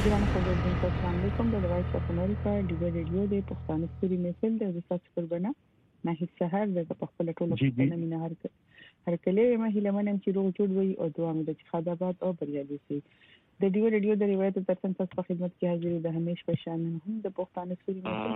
ګران اوریدونکو السلام علیکم د وایس اف امریکا د ریډیو د پښتون ستوري میسل د تاسو قربانه نه هیڅ سهار د خپل ټولو پښتنو مینه هر کله مهله منم چې روغ جوړ وي او دوام د خدابات او بریالي شي د دیو ریډیو د روایت ترڅنګ تاسو په خدمت کې حاضر د همیش په شان هم د پښتون ستوري میسل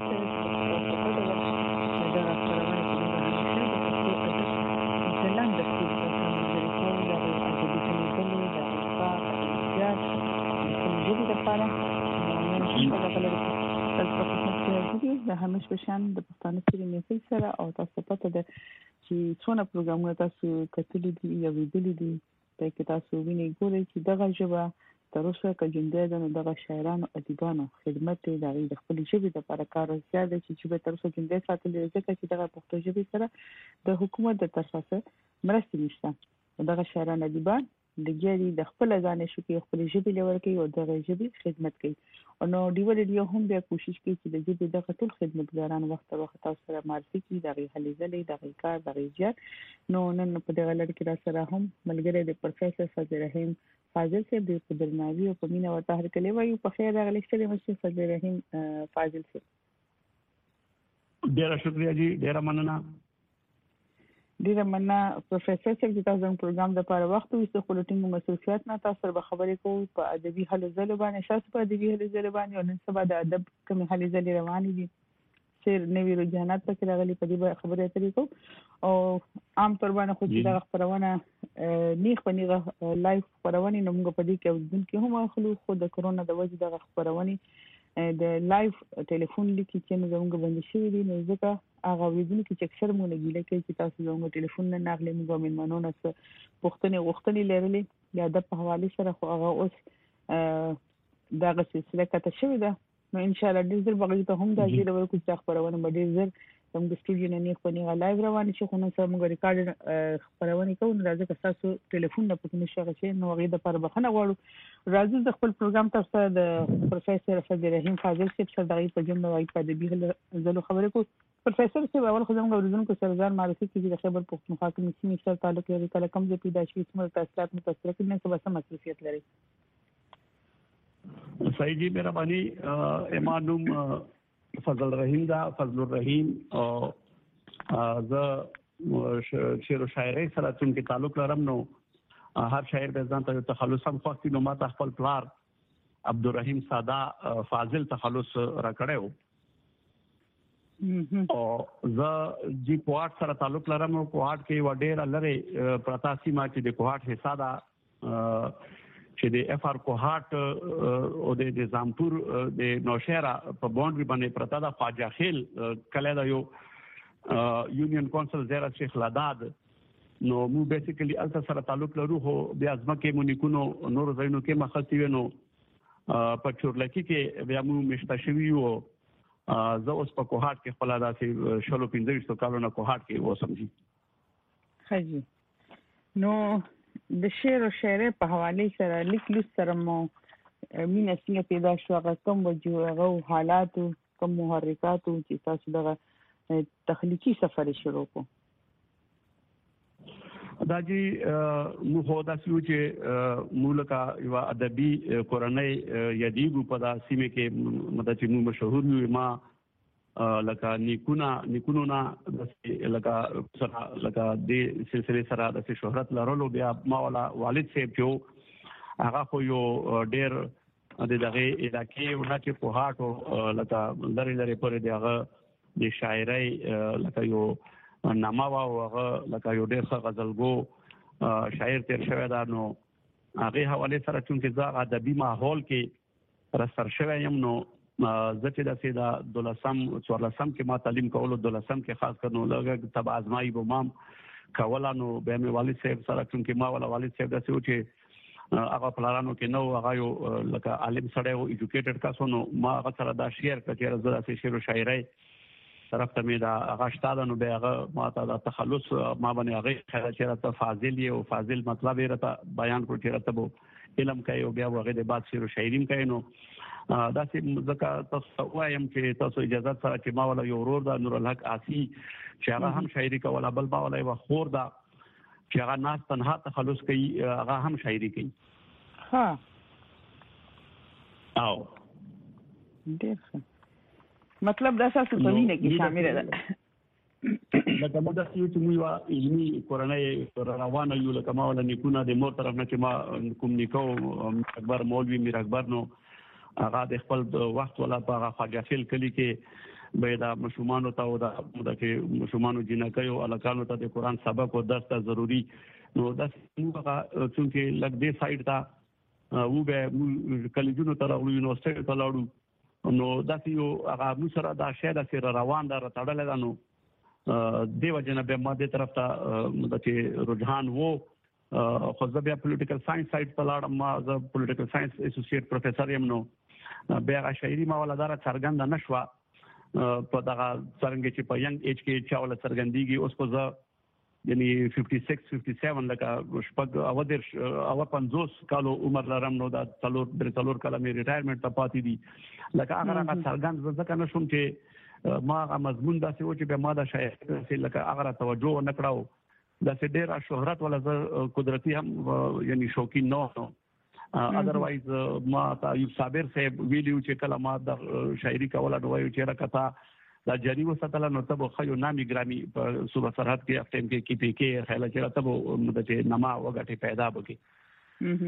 د همیش په شان د پښتون ستوري میسل سره او تاسو پته ده چې څونه پروګرامونه تاسو کتلې دي یا ویډیو دي چې تاسو وینئ ګورئ چې دغه ژبه تر اوسه کجنده ده دغه شاعرانو ادیبانو خدمت د خپل ژبې لپاره کار زیاده چې تر اوسه جنده ساتلې ځکه چې دغه پښتو ژبه سره د حکومت د طرفه مرستې نشته دغه شاعرانو ادیبان لګیاري د خپل ځان شو کې خپل ژبې لور کوي او دغه ژبې خدمت کوي او نو دیو ریډیو هم بیا کوشش کوي چې د ژبې د ټول خدمتګاران وخت تاسو سره معرفي کړي دغه هلې ځلې دغه کار دغه جات نو نن په دغه لړ کې را سره هم ملګری د پروفیسور فضل رحیم فاضل صاحب د قدرناوی او په مینا ورته هر کله وایو په خیر راغلی چې مشه فضل رحیم فاضل صاحب ډیره شکریا جی ډیره مننه پروفیسور صاحب چې تاسو پروګرام د لپاره وخت ویسته خپلټینګ مسؤلیت نه تاسو به خبرې کوو په ادبي حل ځل باندې شاسو په ادبي حل ځل باندې او نن سبا د ادب کوم حل ځل روان دي سیر نوی رجحانات پکې راغلي په دې خبرې اترې کو او عام طور باندې خو چې دا خبرونه نیخ په نیغه لایف خبرونه نو موږ په دې کې ودونکو هم خلک خو د کرونا د وجې د خبرونه د لایف ټلیفون لیکي چې موږ باندې شوی دي نو ځکه هغه ودونکو چې اکثر مونږ ګیله کوي چې تاسو زموږ ټلیفون نه ناغلي موږ مېلمنو نه څه وختونه لرلې یا د په حواله سره خو هغه اوس دغه سلسله کته شوی ده نو ان شاء الله د زر بغیر ته هم د اجازه ورکو چې خبرونه به ډیر زر زموږ سټوډیو نه نه خو نه لایو روان شي خو نن سره موږ ریکارډ خبرونه کوو نو راځي که تاسو ټلیفون نه پکې نشئ چې نو غي د پر بخنه غواړو راځي د خپل پروګرام تاسو د پروفیسور فضل رحیم فاضل صاحب سره دغه په جمله وايي په دې بل زلو خبرې کو پروفیسور صاحب اول خو زموږ ورزونکو سره ځان معرفي کیږي د خبر پښتونخوا کې مسلمي سره تعلق لري کله کوم ځای پیدا شي څومره تاثیرات متاثر کړي نه څه مسؤلیت لري صحیح جی مهرباني امانوم فضل رحیم دا فضل الرحیم او ز شعر و شاعري سره چې تعلق لرم نو هر شاعر د ځان ته تخلص هم خوښتي نو ما ته خپل پلار عبدالرحیم ساده فاضل تخلص را کړو او ز جی کوهات سره تعلق لرم او کوهات کې وډیر لره پرتاسي ما چې د کوهات حصہ دا چې د اف ار کوهات او د زامپور د نوشهرا په باونډري باندې پرتا دا خواجه خیل کله دا یو یونین کونسل زیرا شیخ لاداد نو مو بیسیکلی الته سره تعلق لرو خو بیا ځمکه مو نیکونو نور زینو کې مخاطی ونو په چورلکی کې بیا مو مشتشوی او زه اوس په کوهات کې خپل داسې شلو 15 کالونو کوهات کې وسم دي خجی نو د شعر او شاعري په حواله سره لیکلو سره مو مینه څنګه پیدا شو هغه کوم وجوه حالات کوم محرکات چې تاسو دغه تخلیقي سفر شروع کو دا جی مو خو دا سلو چې مولکا یو ادبي قرآنی یادیګو په دا سیمه کې مدته چې مو مشهور یو ما لکه نیکونو نه لکه د سلسله سره د شهرت لرلو بیا ما ولا والد صاحب چې هغه خو یو ډیر د دغه علاقې ورته په هاټو لکه لري پرې دغه د شاعري لکه یو نامه او هغه لکه یو ډېر ښه غزلګو شاعر تیر شوی دا نو هغه حواله سره چې دا ادبي ماحول کې را سر شوی یم نو زته د سیدا دولسم 14 کې ما تعلیم کولو دولسم کې خاص کر نو لږه تبع ازمایي به مام کولا نو به مې والد صاحب سره چې ما ولا والد صاحب داسې و چې هغه پلانونو کې نو هغه یو لکه عالم سره او ایجوکیټډ کاسو نو ما هغه سره دا شعر کړی زړه شعر او شاعري طرف ته مې دا هغه شتاده نو به هغه ما ته دا تخلص ما باندې هغه خیال چې راته فاضل او فاضل مطلب یې راته بیان کړو چې راته بو علم کوي او بیا هغه د بعد شعر او شاعري کوي نو دا چې ځکه تاسو وایم چې تاسو اجازه سره چې ما ولا یو ورور دا نور الحق آسی چې هغه هم شاعري کوله بل ما ولا یو خور دا چې هغه ناس تنها تخلص کوي هغه هم شاعري کوي ها او ډېر ښه مطلب دا تاسو په وینه کې شامل ده لکه موږ د یو چې موږ علمي کورنۍ روانه یو لکه ما ولا نیکونه د مور طرف نه چې ما کوم نیکو اکبر مولوی میر اکبر نو هغه د خپل وخت ولا په فاجافل کلی کې به دا مشومان ته او د کې مشومان جنکیو الکانو ته د قران سبق او درس ته ضروری نو دا موږ چې لګ دې سایډ ته و به کلیجونو ته راغلو یونیورسيټي ته لاړو نو دا یو هغه مو سره دا شی دا سره روان دا تړل دا نو دیو جن به ماده طرف ته د رجحان وو خو زه بیا پولیټیکل ساينس سایډ ته لاړم ما زه پولیټیکل ساينس اسوسییټ پروفیسور یم نو بیا شاعري ما ولادار څرګند نشوه په دغه څنګه چې په ینګ ایج کې چا ول څرګندېږي اوس په زه یعنی 56 57 لکه شپږ او د او 50 کالو عمر لرم نو دا څلور کاله مې ریټایرمنټ ته پاتې دي لکه هغه څرګند ځکه نشم چې ما مضمون داسې و چې به ما دا شاعر لکه هغه توجه نه کړاو دا چې ډېر شهرت ولا قدرتي هم یعنی شوقین نه اذروایز ما تا یو صابر صاحب ویلیو چې کله ما د شاعري کوله نو وایو چې راکتا دا جری وساتله نو ته خو نامي ګرامي په صوبه سرحد کې افتم کې پی کې خیال چې ته مدد نما وګټي پیدا وکي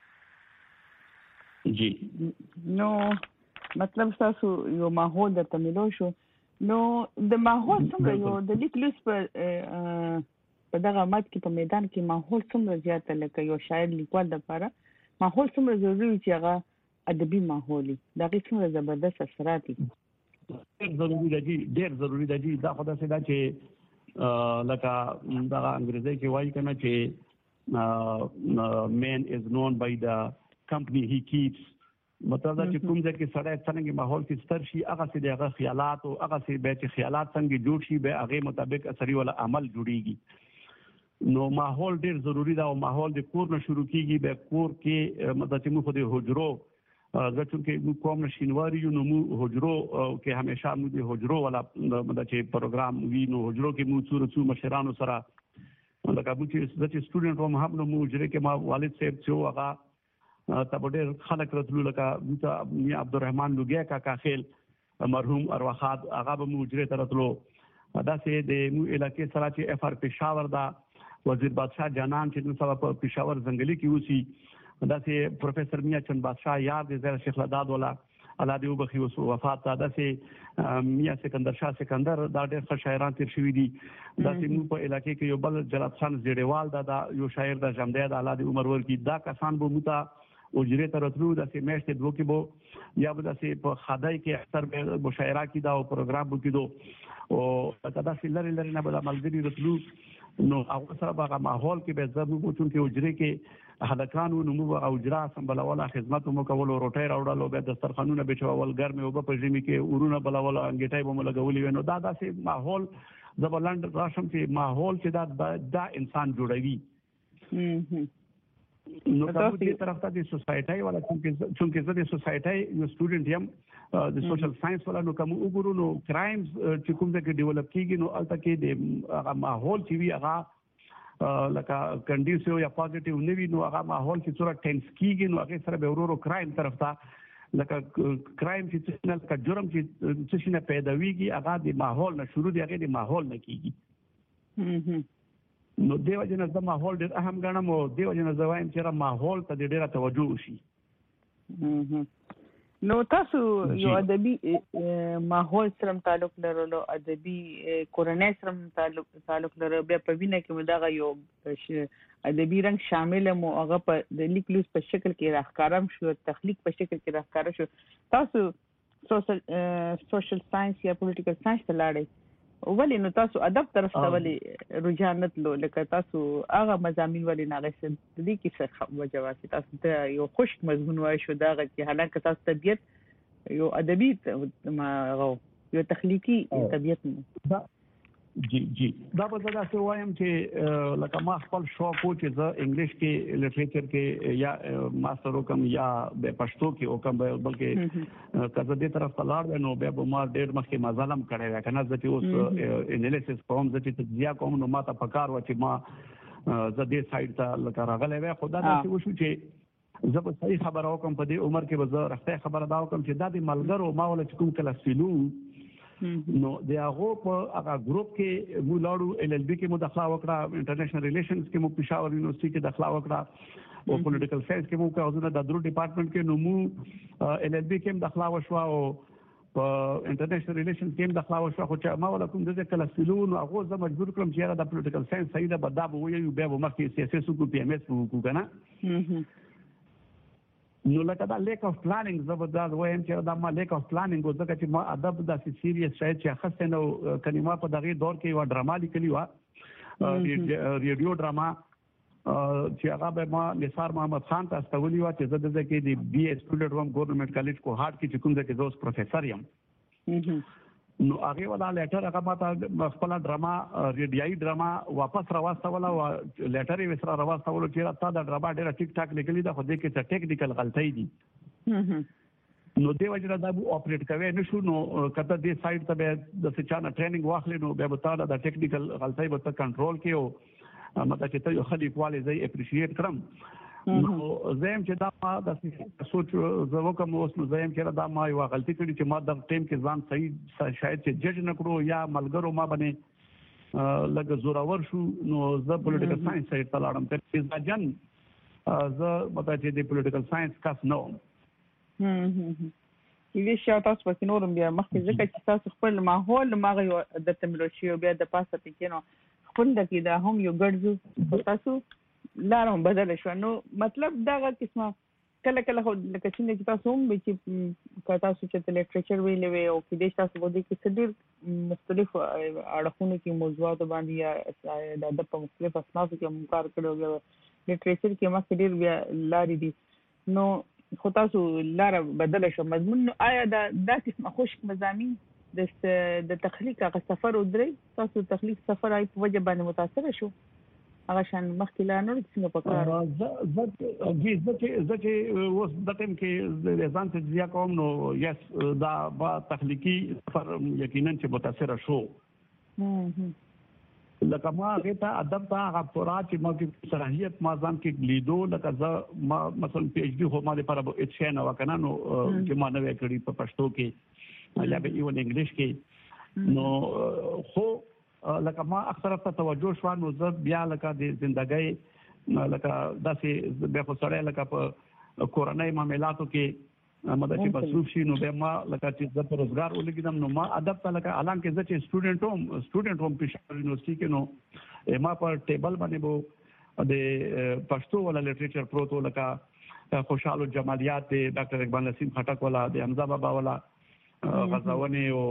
جی نو مطلب تاسو یو ماحول د تملو شو نو د ماحول څنګه یو د لیکلوس په دغه مات کې په میدان کې ماحول څومره زیات لکه یو شاعر لیکوال لپاره ماحول څومره ضروري چې هغه ادبي ماحولي دا څومره زبردست اثرات دي ډېر ضروری دی دا خدای سي دا چې لکه دا انګریزي کې وایي کنه چې man is known by the company he keeps مطلب دا چې کوم ځای کې سړی څنګه ماحول کې ستر شي هغه سي دغه خیالات او هغه سي به چې خیالات څنګه جوړ شي به هغه مطابق اثري ولا عمل جوړيږي نو ماحول ډېر ضروری دا او ماحول د کور نه شروع کیږي به کور کې مطلب چې موږ خو د حجرو ځکه چې کوم نشینواري یو نو حجرو کې همیشه موږ د حجرو ولا مطلب چې پروګرام وی نو حجرو کې موږ څو مشرانو سره لکه چې سټوډنټ وم هم نو موږ کې ما والد صاحب چې هغه تبډیر خلک راتلو لکه میا عبدالرحمن لوګیا کا خیل مرحوم ارواحات هغه به موږ ته راتلو دا سه د مو علاقې سره چې اف ار پېښور دا وزیر بادشاہ جانان چې نو سبا په پېښور ځنګلي کې اوسي دا سه پروفیسور میا چند بادشاہ یاد دي زیر شیخ لداد ولا الله دې وبخي وفات دا سه میا سکندر شاه سکندر دا ډېر ښه شاعران تیر شوی دي دا سه مو په علاقې کې یو بل جلات خان زیړیوال دا یو شاعر د جمدې د الله دې عمر ورکی دا کسان به موتا اجره تر تلو د سه میشت دوه کې بو یا به سه په خدای کې اکثر به مشاعره کې دا او پروګرام وکړو او دا سه لری نه به عملګری راتلو نو هغه سره به ماحول کې به زبو بوتون کې اجره کې هلکانو نو مو او اجرا سمبلوله خدمت مو کول او روټي راوړلو به دسترخوانونه به چول ګرمه او په ژمي کې ورونه بلول انګټای به مو لګولې نو دا سه ماحول زبلند راشم چې ماحول چې دا انسان جوړوي نو تاسو دې طرف ته د سوسایټي ولا چې زه د سوسایټي یو سټوډنټ یم د سوشل ساينس ولا نو کوم وګورو نو کرایمز چې کوم ځای کې ډیولپ کیږي نو البته کې د ماحول چې وی هغه لکه کنډیسیو یا پوزټیو نوی نو هغه ماحول چې څوره ټینس کیږي نو هغه سره به ورورو کرایم طرف ته لکه کرایم چې څنګه کا جرم چې څه پیدا ویږي هغه د ماحول نه شروع دی هغه د ماحول نه کیږي نو دیو جن د ماحول ډېر اهم ګڼم او دیو جن زوایم چې ماحول ته ډېره توجه وشي نو تاسو یو ادبي ماحول سره تعلق لرلو ادبي کورنۍ سره تعلق لرلو بیا په وینه کې مداغه یو ادبي رنګ شامل مو هغه په د لیکلوس په شکل کې راخکارم شو تخلیق په شکل کې راخکار شو تاسو سوشل ساينس یا پولیټیکل ساينس ته لاړئ ولی نو تاسو ادب طرف ته ولی رجحان نتلو لکه تاسو هغه مضامین ولی نه غوښتل د دې کې څه وجواسي تاسو ته یو خوش مضمون وای شو دا چې حالانکه تاسو طبيعت یو ادبي یو تخلیقي طبيعت نه جی دا به زدا څه وایم چې لکه ما خپل شوق و چې زه انګلیش کې لټریچر کې یا ماستر وکم یا به پښتو کې وکم بلکې کله دې طرف ته لاړ نو به ما ډېر مخکې مظلم کړی کنه چې اوس انالیسس کوم چې تجزیه کوم نو ما ته پکار و چې ما زه دې سایډ ته لکه راغلی وای خدا دې وشو چې زه به صحیح خبره وکم په دې عمر کې به زه رښتیا خبره دا وکم چې دا د ملګرو ما ول چې کوم کله سپیلو نو د هغه په هغه ګروپ کې مو لاړو LLB کې مو داخله وکړه انټرنیشنل ریلیشنز کې مو پېښور یونیورسيټي کې داخله وکړه او پولیټیکل ساينس کې مو کاغذونه د درو ډپارټمنټ کې نو مو LLB کې داخله وشو او په انټرنیشنل ریلیشنز کې داخله وشو خو چې ما ول کوم د کله سپیلو نو هغه زه مجبور کړم چې هغه د پولیټیکل ساينس صحیح ده بدا به وي بیا به مخکې سیاسي کو PMS کو کنه نو لکه دا لیک اف پلانینګ زبردار وایم چې دا ما لیک اف پلانینګ وځکه چې ما ادب د سیریس شاید چې خاصه نو کلمه په دغه دور کې و ډراما لیکلی و ریډیو ډراما چې هغه به ما نثار محمد خان ته استولي و چې زده کې د BA سټوډنټ وم ګورنمنت کالج کو هارت کې کوم ځکه زوس پروفیسور یم نو هغه ولا لیټر هغه ما ته خپل ډراما ریډیایي ډراما واپس راوستوله او لیټر یې وسره راوستوله چې تا دا ډراما ډیره ټیک ټاک لیکلی دا خو دې کې څه ټیکنیکل غلطۍ دي نو دی وجه دا اپریټ کوي نشو نو کته دې سایت ته به د چانه ټریننګ واخلې نو به تعالی دا ټیکنیکل غلطۍ به کنټرول کړو مطلب چې ته یو خلی کواله زې اپریشیټ کړم نو زم چې دا ما د سوچ زه کوم اوس نو زم چې دا ما یو غلطي کړې چې ما د ټیم کې ځان صحیح شاید چې جج نکړو یا ملګرو ما باندې لګ زوراور شو نو زه پولیټیکل ساينس سره تلاړم ته ځان زه مطلب چې د پولیټیکل ساينس کس نو یوه شاو تاسو په نورم بیا مخکې ځکه چې تاسو خپل ماحول ماغه د تمرشي او بیا د پاسه پکینو خپل د کې دا هم یو ګرځو تاسو لارم بدل شو نو مطلب دا قسمه کله کله لکه چې تاسو هم چې تاسو چې لیټریچر ویلې وي او کې د تاسو بده کې څه مختلف اړخونو کې موضوعات باندې یا د مختلف اصناف کې کار کړو لیټریچر کې ما کې ډیر بیا لارې دي نو خو تاسو لار بدل شو مضمون آیا دا قسمه خوشک مضامین د تخلیق هغه سفر او درې تاسو تخلیق سفر آی په وجه باندې متاثر شو هغه شان مخکې لا نور څنګه پکاره زه چې اوس د ټیم کې ځان ته ځیا کوم نو یس دا با تخلیقي سفر یقینا چې متاثر شو لکه ما غته ادب ته هغه پورا چې ما کې صلاحیت ما ځان کې لیدو لکه ما مثلا PhD هو ما لپاره اچ نه وکنه نو چې ما نوې کړی په پښتو کې یا به ایون انګلیش کې نو خو لکه ما اکثره ته توجه شو نو زه بیا لکه د ژوندۍ لکه داسې به خو سره لکه په کورنۍ معاملاتو کې مدد چې مصروف شي نو به ما لکه چې د روزګار ولګیدم نو ما ادب ته لکه الان کې چې سټوډنټ هم پېښور یونیورسيټي کې نو ما په ټیبل باندې وو د پښتو ولا لټریچر پروتو لکه خوشحال جمالیات ډاکټر اقبال نسیم خټک ولا د حمزه بابا ولا غزاونی او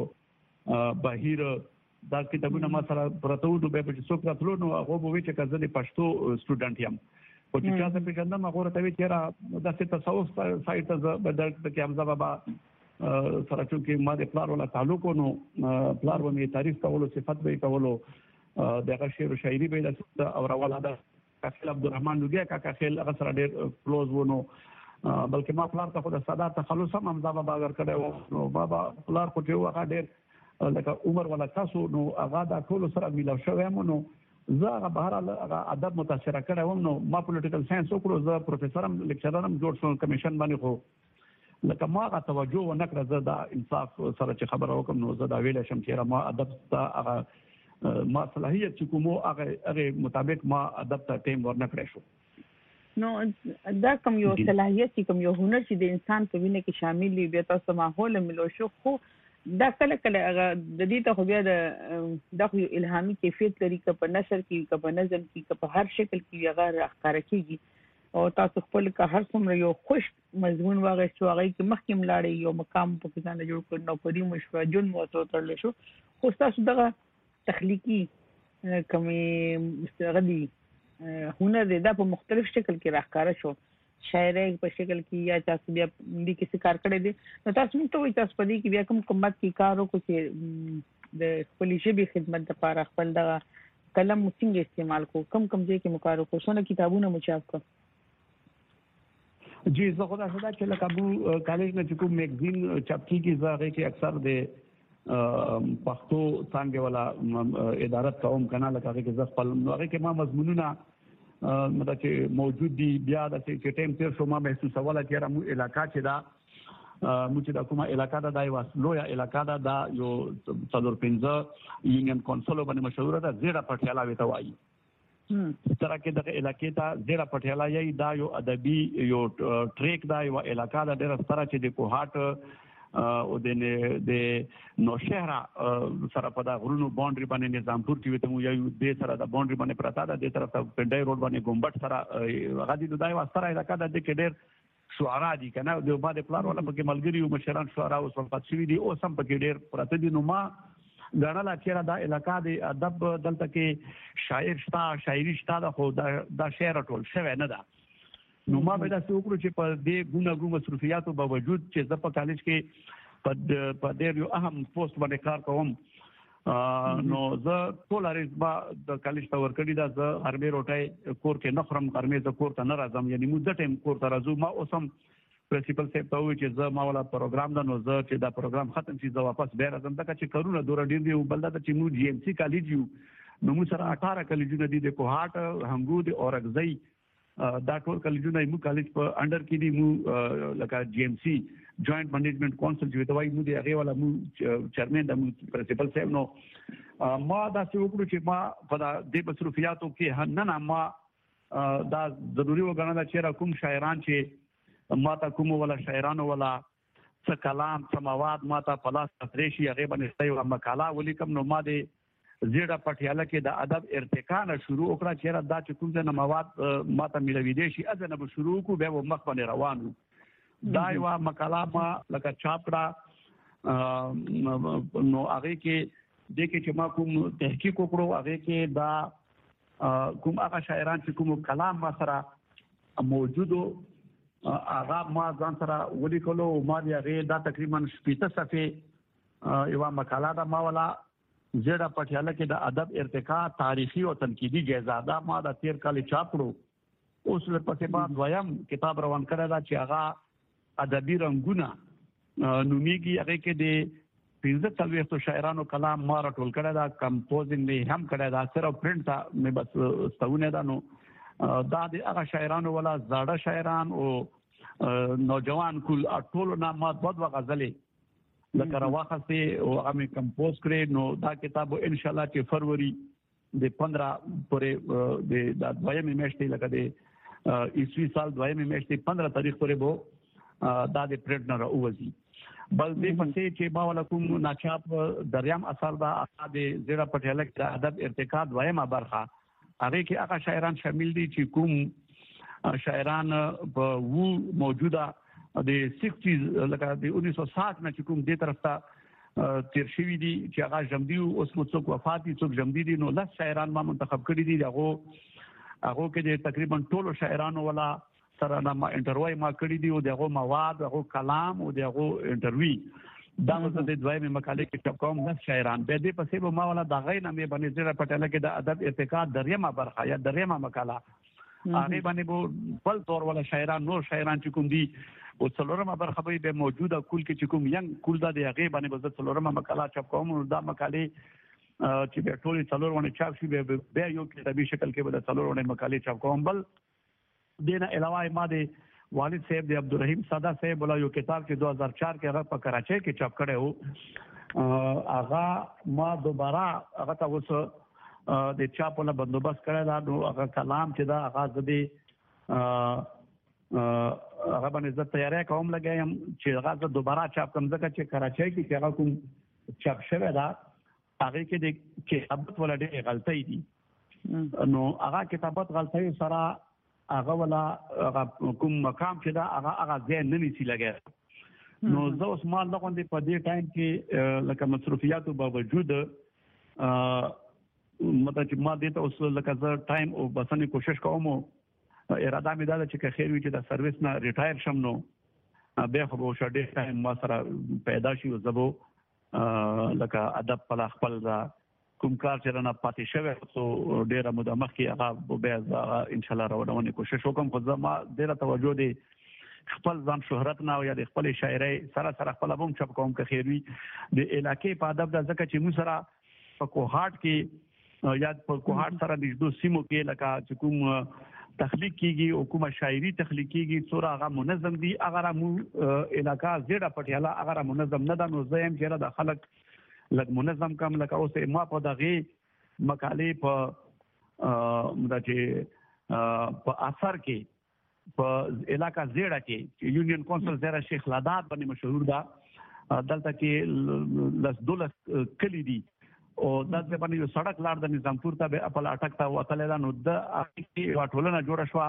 بهیر دا کتابونه ما سره پرتو نو به چې څوک راتلو نو هغه به چې کزه د پښتو سټوډنټ یم او چې تاسو په ګندم هغه ته وی چیرې د تصوف سایت ته بدل کې حمزه بابا سره چې ما د پلار ولا تعلق نو پلار و می تعریف کولو صفات به کولو دغه شعر او شاعري به د او راولاده کاخل عبدالرحمن لوګیا کا خل هغه سره ډېر کلوز ونه بلکې ما پلار ته خو د ساده تخلص هم حمزه بابا ور کړو نو بابا پلار خو چې هغه ډېر لکه عمر ولا تاسو نو هغه دا ټول سره ملو شوی نو زه هغه بهر هغه ادب متاثر کړم نو ما پولیټیکل ساينس وکړو زه پروفیسور هم لیکچرر هم جوړ شوم کمیشن باندې خو لکه ما غا توجه ونکړه زه دا انصاف سره چې خبره وکم نو زه دا ویل شم چې ما ادب ته هغه ما صلاحیت چې کوم هغه مطابق ما ادب ته ټیم ورنکړې شو نو دا کوم یو صلاحیت کوم یو هنر چې د انسان په وینه کې شامل وي بیا تاسو ماحول ملو شو خو دا کله کله هغه د دې ته خو بیا د الهامي کیفیت لري که په نثر کې که په نظم کې که په هر شکل کې هغه راښکاره کیږي او تاسو خپل که هر څومره یو خوش مضمون واغښتو هغه کې مخکې ملاړې یو مقام په کې ځان جوړ کړ نو پرې مشوره جون مو ترل شو خو تاسو دغه تخلیقي کومې مستغدي هنر دا په مختلف شکل کې راښکاره شو شاعرۍ په شکل کې یا تاسو بیا دې کې کار کړی دی نو تاسو موږ ته وایي تاسو په دې کې بیا کوم قیمت کې کار وکړو چې د خپل ژبې خدمت لپاره خپل دغه قلم څنګه استعمال کو کم ځای کې مو کار وکړو څونه کتابونه مو چاپ کړ جی زه خدا صدا چې لکه ابو کالج نه چې کوم میگزین چاپ کیږي زه هغه کې اکثر د پښتو څنګه ولا ادارت کوم کنه لکه هغه کې زه خپل هغه کې ما مضمونونه مطلب چې موجود دي بیا د چې ټیم تیر شو ما محسوسوله چې را مو علاقہ چې دا مو چې د کومه علاقہ دا یو لویا علاقہ دا یو 4-5 یونین کونسل باندې مشهور ده زیړه پټیالا وته وایي تر کې د علاقې ته زیړه پټیالا یی دا یو ادبي یو ټریک دا یو علاقہ دا ډېر ستاره چې د کوهات او د نو شهر سره په دا غرونو باونډري باندې نظامپور کې وته مو یو د سره د باونډري باندې پراته ده د طرف ته پندای روډ باندې ګمبټ سره غادي د دای واسطه علاقہ د کې ډېر شعرا دي کنه د باندې پلان ولا پکې ملګری او مشران شعرا او صفات شوی دي او سم پکې ډېر پراته دي نو ما غاڼه چې دا علاقہ د ادب دلته کې شاعر شتا شاعري شتا د خو دا شعر ټول شوی نه ده نو ما به دا څوکړو چې په دې ګونګو مصروفیاتو باوجود چې زه په کالج کې په ډېر یو اهم پوسټ باندې کار کوم نو زه ټول ارزما د کالج ته ورکړی دا زه هرمه روټای کور کې نخرم هرمه ز کور ته نه راځم یعنی مو د ټیم کور ته راځم ما اوسم پرنسپل صاحب ته وی چې زه ما ولا پروګرام دا نو زه چې دا پروګرام ختم شي زه واپس بیا راځم دا چې کارونه دور ډیر دی بل دا چې مو جی ام سی کالج یو نو مو سره 18 کالجونه دي د کوهات هنګو د اورګزئی دا ټول کالجونه مو کالج په انډر کې دي مو لکه جی ام سی جوائنٹ مینجمنٹ کونسل چې وتوای مو دی هغه ولا مو چیرمن د پرنسپل صاحب نو ما دا څه وکړو چې ما په دې مصروفیاتو کې نه ما دا ضروري وګڼل چې را کوم شاعران چې ما ته کوم ولا شاعرانو ولا څه کلام څه مواد ما ته په لاس ترېشي هغه باندې یو مقاله ولیکم نو ما دې زیړه پټیاله کې د ادب ارتقا نه شروع وکړه چې دا چې کوم ځای مواد ما ته ملوي دي شي اذن به شروع کو به مخ باندې روانو دا یو مقاله ما لکه چاپ کړه نو هغه کې د کې چې ما کوم تحقیق وکړو هغه کې دا کوم هغه شاعران چې کوم کلام ما سره موجودو هغه ما ځان سره ولیکلو ما دی هغه دا تقریبا 70 صفحې یو مقاله دا ما ولا زیړه پټیاله کې د ادب ارتقا تاریخي او تنقیدي جایزه دا ما د 13 کال چاپ کړو اوس له پسې ما دویم کتاب روان کړی دا چې هغه ادبي رنگونه نومیږي هغه کې د 15 شاعرانو کلام ما راټول کړی دا کمپوزینګ نه هم کړی دا صرف پرنٹ تا مې بس ستونه دا نو دا د هغه شاعرانو ولا زاړه شاعران او نوجوان کول ټول نامه د غزلې لکه راوخته او هغه کمپوز کړی نو دا کتاب ان شاء الله چې فروری د 15 پورې د دویمې میاشتې لکه د عیسوي سال دویمې میاشتې 15 تاریخ پورې وو دا د پرنٹ نه راوځي بل دې پسې چې ما ولا کوم ناچاپ دریام اثر دا د زیړه پټیاله کې ادب ارتقا دویمه برخه هغه کې هغه شاعران شامل دي چې کوم شاعران په وو موجوده د 60s لکه د 1960 نه چې کوم دې طرف ته تیر شوی دي چې هغه جمدي اوس مو څوک وفات دي څوک جمدي دي نو لږ شاعران ما منتخب کړی دي هغه کې د تقریبا ټولو شاعرانو ولا سره ما انټرویو ما کړی دی او دغه مواد او کلام او دغه انټرویو دا د دویمه مقاله کې چاپ کوم نه شاعران به دې پسې به ما ولا د غي نامې باندې زیړه پټاله کې د ادب ارتقا دریمه برخه یا دریمه مقاله هغه باندې بل تور ولا شاعران نور شاعران چې کوم دي او څلورمه برخه به موجوده کول کې چې کوم ینګ کول د هغه باندې به څلورمه مقاله چاپ کوم دا مقاله چې به ټول څلورونه چاپ شي به یو کتابي شکل کې به څلورونه مقاله چاپ کوم بل دینه علاوه ما د والد صاحب د عبدالرحیم ساده صاحب ولا یو کتاب چې 2004 کې هغه په کراچۍ کې چاپ کړی وو هغه ما دوباره هغه تاسو د چاپ ولا بندوبست کړی دا نو هغه کلام چې دا هغه د هغه باندې زه تیاری کوم لګایم چې هغه دوباره چاپ کوم ځکه چې کراچۍ کې هغه کوم چاپ شوی دا هغه کې د کتابت ولا ډېر غلطۍ دي نو هغه کتابت غلطۍ سره هغه ولا کوم مقام چې دا هغه ځای نه نسی لګي نو زه اوس ما لغوندې په دې ټایم کې لکه مصروفیاتو باوجود مطلب چې ما دې ته اوس لکه زه ټایم او بسنې کوشش کوم اراده مې دا چې خیر وي چې د سرویس نه ریټایر شم نو بیا خو به شډې ټایم ما سره پیدا شي او زبو لکه ادب په خپل کوم کار چې رانه پاتې شوی سو ډیره موده مخکې هغه بیا ان شاء الله راوړونې کوشش وکم خو زما ډیره توجه دي خپل ځان شهرت نه او یا د خپل شاعرۍ سره خپل هم چاپ کوم که خیر وي د علاقې په ادب د ځکه چې موږ سره په کوهات کې یا په کوهات سره د دوه سیمو کې لکه چې کوم تخلیق کیږي او کومه شاعري تخلیق کیږي څوره هغه منظم دي هغه مو علاقہ زیړه پټیاله هغه منظم نه ده نو زم چې دا خلک لږ منظم کم لکه اوس ما په دغه مقالې په په اثر کې په علاقہ زیړه کې یونین کونسل زیره شیخ لادات باندې مشهور ده دلته کې لس دولس کلی دي او دلته باندې یو سړک لار د نظامپور ته به خپل اٹک ته وتل دا نو د اخیری ټولنه جوړه شو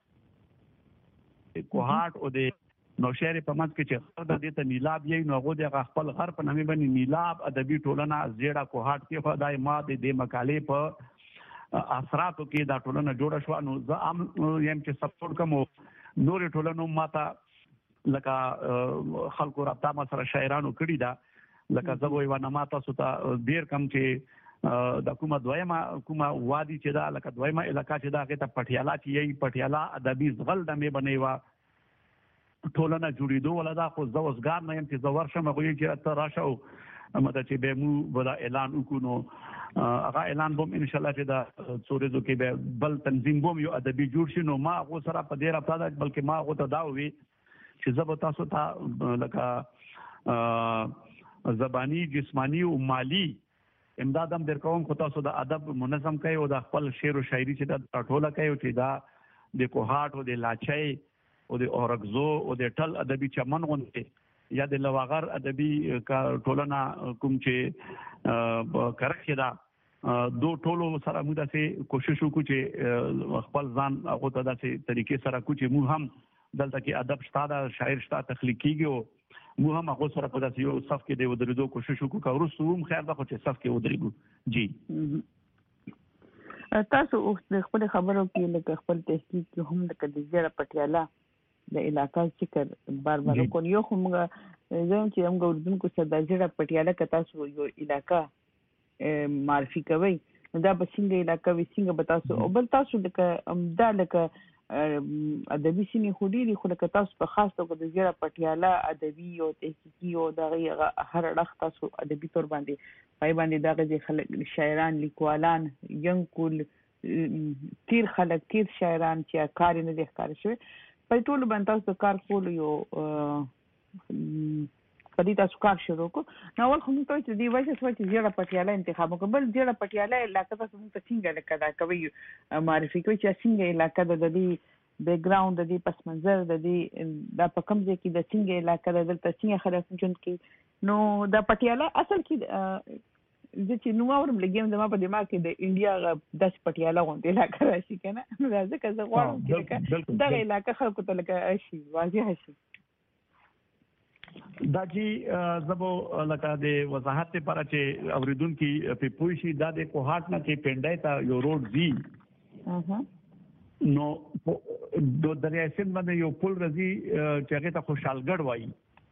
کوهاټ او د نوشهر په منځ کې چې د دې ته نیلاب یې نو غو د خپل غر په نامه باندې نیلاب ادبي ټولنه زیړه کوهاټ کې خدای ما د مقالې په اثراتو کې دا ټولنه جوړه شو نو زه ام یم چې سپورټ کوم نور ټولنو ماته لکه خلکو رابطه ما سره شاعرانو کړی دا لکه زه وای ونه ما تاسو ته ډیر کم چې د کومه دویمه کومه وادي چې دا لکه دویمه علاقہ چې دا غته پټیالا چې یي پټیالا ادبي زغل د مې بنېوا ټولنه جوړېدو ولدا خو زه وسګار نه يم چې زه ورشم غوي چې تر راشه مته چې به مو ودا اعلان وکړو هغه اعلان بوم ان شاء الله چې دا څورېزو کې به بل تنظیم بوم یو ادبي جوړ شي نو ما غو سره په ډیر اپتا بلکې ما غو ته دا وی چې زه به تاسو ته لکه زبانی جسمانی او مالی امداد هم درکوم خو تاسو د ادب منظم کوي او د خپل شعر او شاعري چې د ټوله کوي چې دا د کوهاټ او د لاچای او د اورګزو او د ټل ادبي چمن غونډه یا د لواغر ادبي ټولنه کوم چې کرخه دا دو ټولو سره موږ داسې کوشش وکړو چې خپل ځان هغه ته داسې طریقې سره کو چې موږ هم دلته کې ادب شته شاعر شته تخلیق کیږي او مو هم هغه سره په داسې یو صف کې دی ودرېدو کوشش وکړو که وروسته هم خیر ده خو چې صف کې ودرېږو جی تاسو د خپل خبرو کې لکه خپل تحقیق کې هم لکه د زیړه پټیالا د علاقې ذکر بار کوم یو هم زم چې موږ اردوونکو سره د زیړه پټیالا کې تاسو یو علاقې معرفي کوي دا به څنګه علاقې وي څنګه به تاسو او بل تاسو لکه ادبي سیمې خوري خو لکه تاسو په خاص توګه د زیړه پټیالا ادبي او تحقیقي او دغه هر اړخ تاسو ادبي تور باندې پای باندې دغه خلک شاعران لیکوالان ینګول تیر خلک تیر شاعران چې کار نه دي ښکار شوی په ټول باندې تاسو کار کول یو په دې تاسو کار شروع کو نو ول خو ته چې دی وایي چې زیړه پټیالا انتخاب وکړل زیړه پټیالا علاقې تاسو ته څنګه لکه کوي معرفي کوي چې څنګه علاقې د دې بیک ګراوند د دې پس منظر د دې د په کوم ځای کې د څنګه علاقې د څنګه خلک جون کې نو د پټیالا اصل کې د چې نو اورم لګیم د ما په دماغ کې د انډیا د پټیالا غونډه علاقې راشي کنه نو ځکه زه غواړم چې دا علاقې خلکو ته لکه شي واضح شي دا چې زبو لکه د وضاحت لپاره چې اوریدونکو په پوي شي دا د کوهاټ نه چې پندای ته یو روډ دی نو د دریای سند باندې یو پل راځي چې هغه ته خوشحالګړ وایي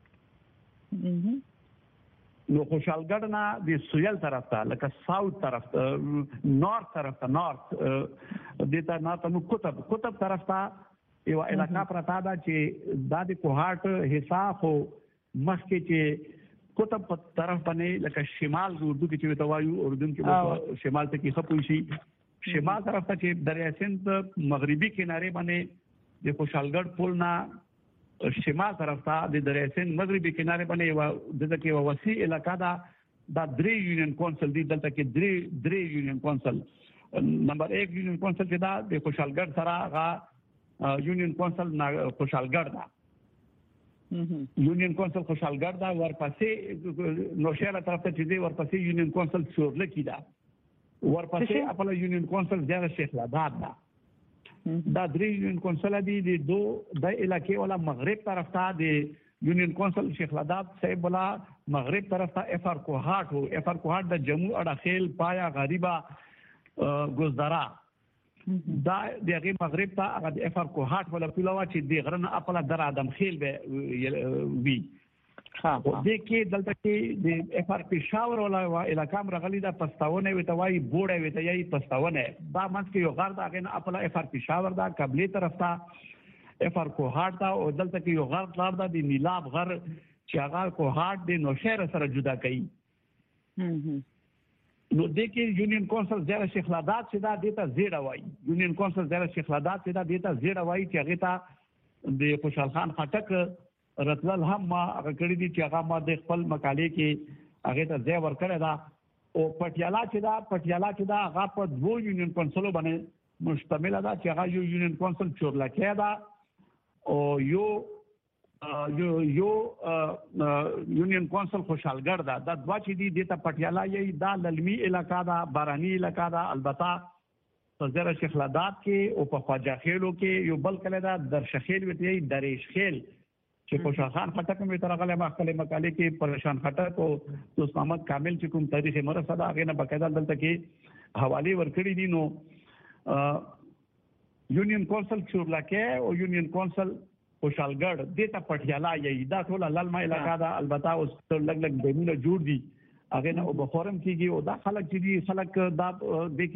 نو خوشحالګړ نه د سویل طرف ته لکه ساوث طرف ته نارث طرف ته نارث دته نه ته قطب طرف ته یو علاقہ پرتا دا چې دا د کوهاټ حصہ خو مخکې چې قطب په طرف باندې لکه شمال اردو کې چې وایو اردن کې شمال ته کې خپوي شي شمال طرف ته چې دریای سند مغربي کنارے باندې د خوشحالګړ پل نه شمال طرف ته د دریای سند مغربي کنارے باندې دغه کې وسیع علاقہ دا درې یونین کونسل دی دلته کې درې یونین کونسل نمبر 1 یونین کونسل چې دا د خوشحالګړ سره غا یونین کونسل خوشحالګړ دا یونین کونسل خوشحالګړ دا ورپسې نوشهر طرف ته چې دی ورپسې یونین کونسل څورلکی دا ورپسې خپل یونین کونسل ځای شیخ لادات دا درې یونین کونسل دي د علاقې ولا مغرب طرف ته د یونین کونسل شیخ لادات صاحب ولا مغرب طرف ته افر کوهاټ د جموں اډخیل پایا غریبا گزدرا دا دغه مغرب ته هغه د افر کوهاټ ولا پلوه چې د غرنه خپل در ادم خیل به وی د کې دلته کې د افر پېښور ولا علاقام رغلی دا پښتاونه وي ته وای بوډه وي ته یي پښتاونه دا منځ کې یو غر دا غنه خپل افر پېښور دا قبلي طرف ته افر کوهاټ دا او دلته کې یو غر لار دا د نیلاب غر چې هغه کوهاټ د نوشهر سره جدا کوي نو د کې یونین کونسل زیره شیخ لادات چې دا دیتا زیړه وایي یونین کونسل زیره شیخ لادات چې دا دیتا زیړه وایي چې هغه ته د خوشحال خان خټک رتلل هم ما هغه کړی دي چې هغه ما د خپل مقالې کې هغه ته ځای ورکړی دا او پټیالا چې دا هغه په 2 یونین کونسلو باندې مشتمل ده چې هغه یو یونین کونسل چورلکه ده او یو یونین کونسل خوشحالګړ ده دا دوه چې دي د پټیالا یی دا للمی علاقہ ده بارانی علاقہ ده البته په زره شیخ لادات کې او په خواجه خیلو کې یو بل کله ده درشخیل وتی دریش خیل چې خوشحال خان خټک مې ترغله مخکله مقاله کې پرشان خټک او دوست محمد کامل چې کوم تاریخ مرصد هغه نه بقاعده دلته کې حواله ورکړي دي نو یونین کونسل چورلکه او یونین کونسل خوشحالګړ دته پټیالا یی دا ټول للما علاقہ دا البته اوس لګ دیونه جوړ دي هغه نه وبخورم کیږي او دا خلک چې دي خلک دا د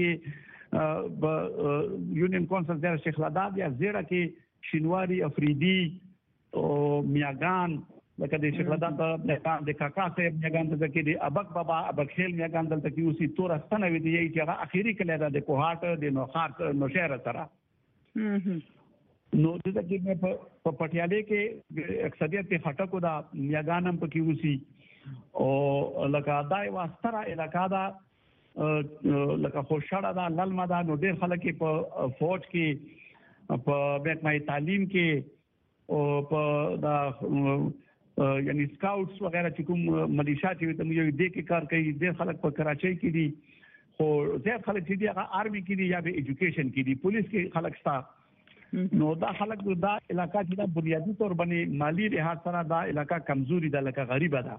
کې یونین کونسل زیره شیخ لادات یا زیره کې شینواری افریدی او میاګان لکه د شیخ لادات د کاکا صاحب میاګان ته کې دي ابک بابا ابکخیل میاګان دلته کې اوسې تورستانه وی دی چې هغه اخیری کله ده د کوهاټ د نوخار نوشهره سره نو دغه کې په پټیاله کې اکثریت خټکو دا میاګانم په کې اوسې او لکه دای واستره علاقہ دا لکه خوشاړه دا للما دا نو ډېر خلک په فوج کې په محکمه تعلیم کې او په دا یعنی سکاوټس وغیرہ چې کوم ملیشیا چې ته یو دې کې کار کوي ډېر خلک په کراچۍ کې دي خو ډېر خلک چې دي هغه آرمي کې دي یا به ایجوکیشن کې دي پولیس کې خلک ستا نو دا خلک دا علاقہ چې دا بنیادی طور باندې مالی لحاظ سره دا علاقہ کمزوري ده لکه غریبه ده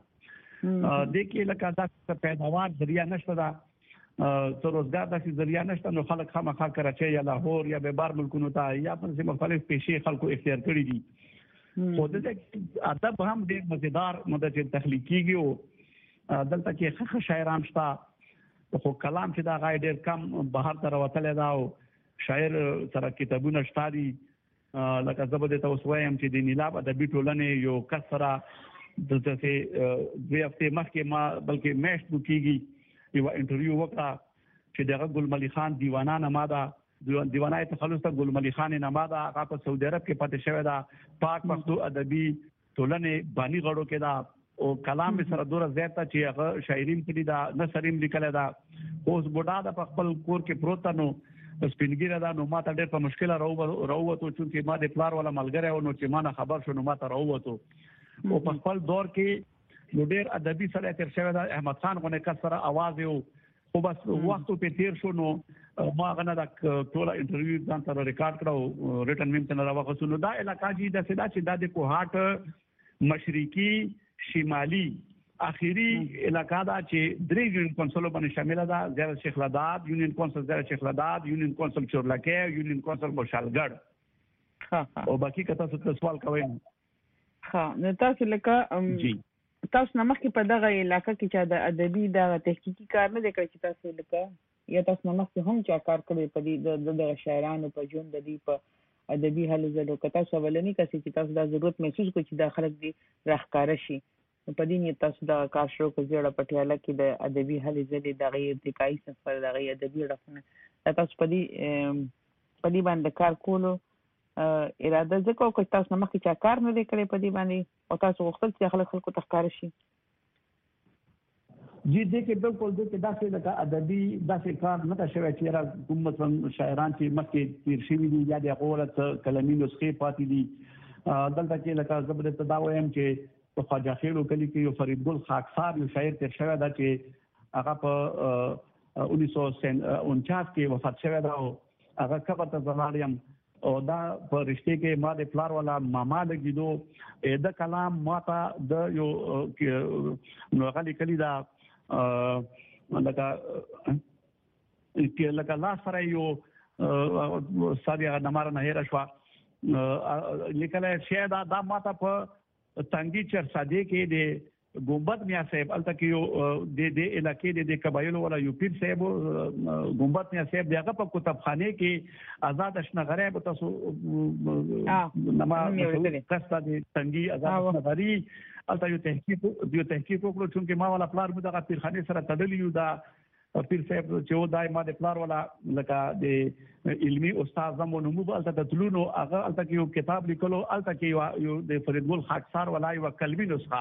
د کې علاقہ دا پیداوار ذریعہ نشته دا څو روزګار د ذریعہ نشته نو خلک خامخا کراچۍ یا لاهور یا به بار ملکونو ته یا په مختلف پیشې خلکو اختیار کړی دي خو دغه ادب هم ډېر مزیدار مدته تخلیقيږي او دلته کې ښه شاعران شته خو کلام چې دا غای ډېر کم بهر ته راوتل دا او شاعر سره کتابونه شتاري لکه زبده تاسو وایم چې د نیلاب ادبي ټولنې یو کسره دلته چې 2 هفته مخکې ما بلکې میشت بوکیږي یو انټرویو وکړه چې دغه ګل ملي خان دیوانه نماده دیوانه تخلص ته ګل ملي خان نماده هغه په سعودي عرب کې پاتې شوی دا پاک پښتو ادبي ټولنې بانی غړو کې دا او کلام سره دوره زیاته چې هغه شاعرین کې دا نثرین لیکل دا اوس بوډا د خپل کور کې پروت نو سپینګیره دا نو ماته ډېر په مشکل راووتو چې ما د پلار ولا ملګری او نو چې ما نه خبر شو نو ماته راووتو او په خپل دور کې نو ډېر ادبي سره تر شوی دا احمد خان غونه کسره आवाज یو خو بس وخت په تیر شو نو ما غنه دا ټول انټرویو ځان سره ریکارډ کړو ریټن میم ته راوغسو نو دا علاقہ چې د سدا چې د کوهاټ مشرقي شمالي اخیری علاقہ دا چې 3 یونین کونسل باندې شامل ده زیره شیخ لادات یونین کونسل زیره شیخ لادات یونین کونسل چورلکه یونین کونسل خوشحالګړ او باقي کته څه سوال کوي نو تاسو لکه جی تاسو نمخکې په دغه علاقہ کې چې د ادبي د تحقیقي کار نه وکړي چې تاسو لکه یا تاسو نمخکې هم چې کار کړی په دې د شاعرانو په ژوند د دې په ادبي هلو ځلو که تاسو ولني کسي چې تاسو د ضرورت محسوس کوئ چې د خلک دی راخکاره شي په دې نیت تاسو د کار شروع کړئ زیړه پټیاله کې د ادبي هلې ځلې د غیر ارتقایي سفر د غیر ادبي رقمونه تاسو په دې باندې کار کولو اراده ځکه او تاسو نه مخکې چې کار نه کړی په دې باندې او تاسو غوښتل چې خلکو ته ښکار شي جی دې کې بالکل دې کې داسې لکه ادبي داسې کار نه شوی چې را کوم مثلا شاعران چې مخکې تیر شوي دي یا د غورت کلمي نسخې پاتې دي دلته کې لکه زبر ابتدا وایم چې په خواجه خیلو کلی کې یو فرید ګل خاکسار یو شاعر تیر شوی دا چې هغه په 1949 کې وفات شوی دا او هغه کبر ته زماریم او دا په رښتې کې ما د پلار والا ماما لګیدو د کلام ماته د یو نو غلي کلی دا لکه لا سره یو ساري نمبر نه هیر شو لیکل شي دا ماته په تنګي چر ساده کې د ګمبد میا صاحب الته کې یو د علاقې د قبایلو ولا یو پیر صاحب ګمبد میا صاحب دغه په کتابخانه کې آزاد اشنغری به تاسو نما قصه د تنګي آزاد اشنغری الته یو تحقیق وکړو چې ما ولا پلار مو دغه پیرخانه سره تړلی یو دا پیر صاحب چې و دای ما د پلار ولا لکه د علمي استاد زمونږ نوم بل ته تلونو هغه الته یو کتاب لیکلو الته کې یو د فرید ګل خاکسار ولا یو کلمي نسخه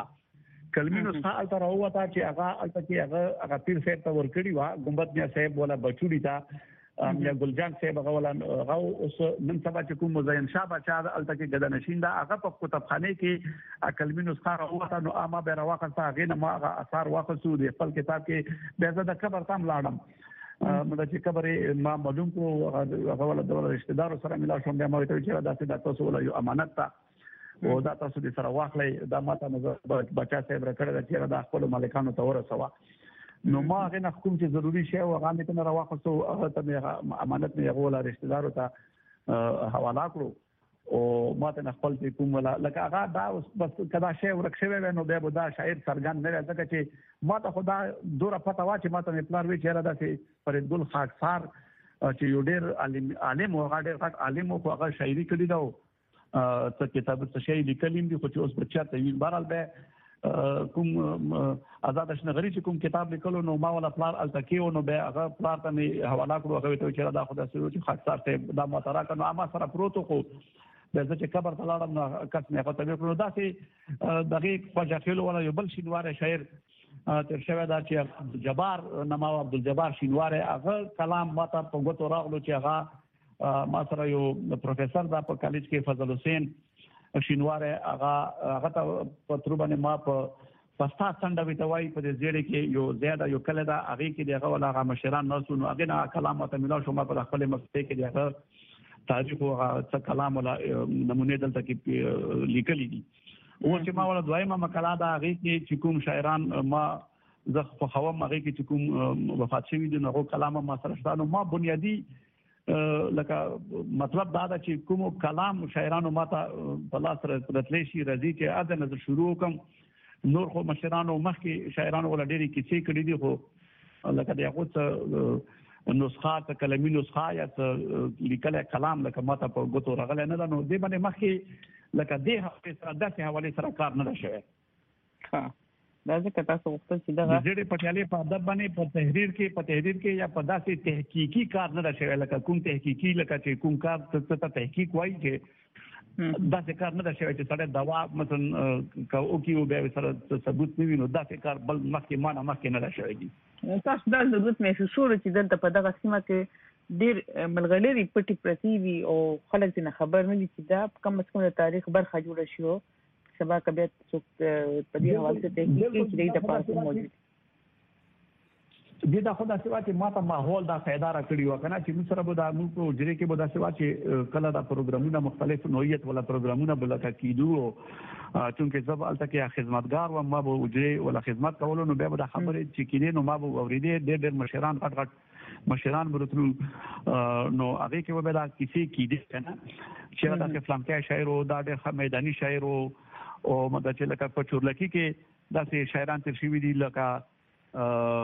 الته راوته چې هغه الته کې هغه پیر صاحب ته ورکړی و ګمبد میا صاحب ولا بچوړی ته یا ګلجان صاحب هغه ولا هغه اوس نن سبا چې کوم مزین شاه بچا الته کې ګدا نشین دا هغه په کتابخانه کې کلمي نسخه راوته نو ما به راوخته هغه نه ما اثر واخصو د خپل کتاب کې به زه د قبر تام لاړم مده چې قبر ما معلوم کو هغه ولا د رشتہ دارو سره ملا شوم بیا ما ته چې دا د تاسو ولا یو امانت ته او دا تاسو د سره واخلې دا ماته بچا صاحب راکړه چې دا خپل مالکانو ته ورسوه نو ما هغه نه کوم چې ضروری شی او هغه مې ته راوخصو هغه ته امانت مې هغه ولا رشتہ دارو ته حواله کړو او ما ته خپل کوم ولا لکه هغه دا بس کدا شی ورکشوي نو به دا شاعر سرګان نه راځي چې ما ته خدا دوره پته وا چې ما ته پلار وی چیرې دا چې فرید ګل خاکسار چې یو ډېر عالم او هغه ډېر عالم او هغه شاعري کړی دا څه کتاب څه شی لیکلیم دي خو چې اوس بچا ته ویل بهرال به کوم آزاد شنغری چې کوم کتاب لیکلو نو ما ولا پلار التکیو نو به هغه پلار ته می حواله کړو هغه ته چې دا خدای سره چې خاکسار ته دا مترا کنه ما سره پروتو خو د چې قبر ته لاړم نو کس نه پته وکړو دا چې دغه پجاخیلو ولا یو بل شینوار شاعر تر شوی دا چې جبار نما عبدالجبار شینوار هغه کلام ما ته په غوتو راغلو چې هغه ما سره یو پروفیسور دا په کالج کې فضل حسین شینوار هغه ته پترو باندې ما په پستا څنډه ویتوي په دې ځړې کې یو زیاده یو کله دا هغه کې دغه ولا هغه مشران نو نو هغه نه کلام ته ملا شو ما په خپل مکتب کې دغه تاریخ او څه کلام ولا نمونه دلته کې لیکلي دي او چې ما ولا دویمه مقاله دا هغه کې چې کوم شاعران ما زه په خوام هغه کې چې کوم وفات شوی دي نو کلام ما سره شته ما بنیادی لکه مطلب دا دا چې کوم کلام شاعرانو ماته په لاس راتلی شي راځي چې اذن نظر شروع کوم نور خو مشرانو مخکې شاعرانو ولا ډېری کیسې کړې دي خو لکه د هغه نسخه کلمي نسخه یا لیکل کلام لکه ماته په غوتو راغلی نه نو دې باندې مخکې لکه دې هغه سره داسې حواله سره کار نه شوی ها دا ځکه تاسو وختل چې دغه ډېرې پټیالې په ادب باندې په تحریر کې یا په داسې تحقیقي کار نه شوی لکه کوم تحقیقي لکه چې کوم کار ته تحقیق وایي چې داسې کار نه شوی چې سره دوا مثلا او کیو به سره ثبوت نه وینو داسې کار بل مخکې نه شوی دي تاسو دا ضرورت محسوس شو چې دلته په دغه سیمه کې ډېر ملغلري پټي پرتی وي او خلک څنګه خبر نه دي چې دا کم از کم د تاریخ برخه جوړه شو سبا کبه څوک په دې حواله ته کې د پاسه موجود دي دا خدای سوا چې ماته ماحول دا فایده را کړی و کنه چې موږ سره به دا موږ په جری کې به دا سوا چې کله دا پروګرامونه مختلف نوعیت ولا پروګرامونه بلکه کیدو چونکې زب الته کې خدمتګار و ما به جری ولا خدمت کولو نو به دا خبره چې کینې نو ما به اوریدې ډېر مشران غټ مشران برتلو نو هغه کې به دا کیسې کیدې کنه چې دا کې فلانکې شاعر او دا ډېر میداني شاعر او مده چې لکه په چورلکی کې داسې شاعران تر شوي دي لکه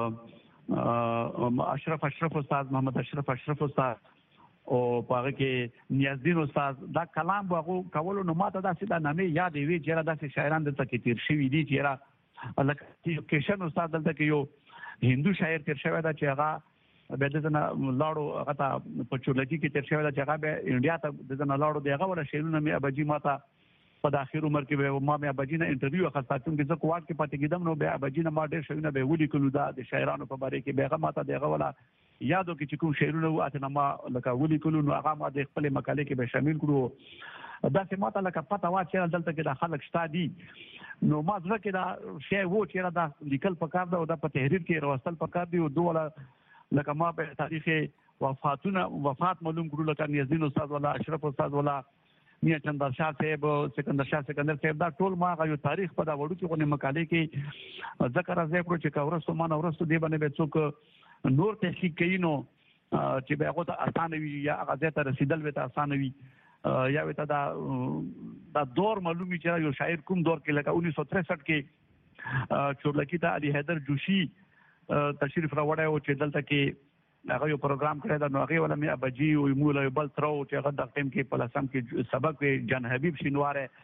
اشرف استاد محمد اشرف استاد او پاره کې نیازدین استاد دا کلام هغه کولو نو ماته داسې دا نامې یاد وی چې داسې شاعران دلته کې تیر شوي دي چې لکه کیشن استاد دلته کې یو هندو شاعر تیر شوی دا چې هغه به دغه لاړو هغه ته په چورلکی کې تیر شوی دا چې هغه به انډیا ته دغه لاړو دغه ولا شعرونه مې ابجی ماته په داخل عمر کې ما مې ابجینه انټرویو اخیسته چې زه کوټ کې پاتې کېدم نو به ابجینه ما ډېر شوونه به ولي کولو دا د شاعرانو په باره کې بیغه ماته دغه ولا یادو کې چې کوم شعرونه واته ما لکه ولي کولو نو هغه ما د خپل مقاله کې به شامل کړو دا چې ماته لکه پته وا چې دلته کې د خلک شتا دي نو ما ځکه کې دا شی وو چې دا لیکل پکار دا او د په تحریر کې راوستل پکار دی او دوه لکه ما په تاریخ وفات معلوم کړو لکه نیازدین استاد ولا اشرف استاد ولا میا چندر شاه صاحب سکندر صاحب دا ټول ما غو تاریخ په دا وړو کې غو مقاله کې ذکر راځي کړو چې کورستو ما نورستو دی باندې به څوک نور تحقیق کوي نو چې به هغه ته اسانه وي یا هغه ته رسیدل وته اسانه وي یا وته دا دور معلومي چې یو شاعر کوم دور کې لکه 1963 کې چورلکی ته علي حیدر جوشي تشریف راوړی او چې دلته کې هغه یو پروګرام کړی دا نو هغه ولا مې ابجی او مولا بل ترو چې هغه د ټیم کې په لاسم کې سبق جان حبیب شینوار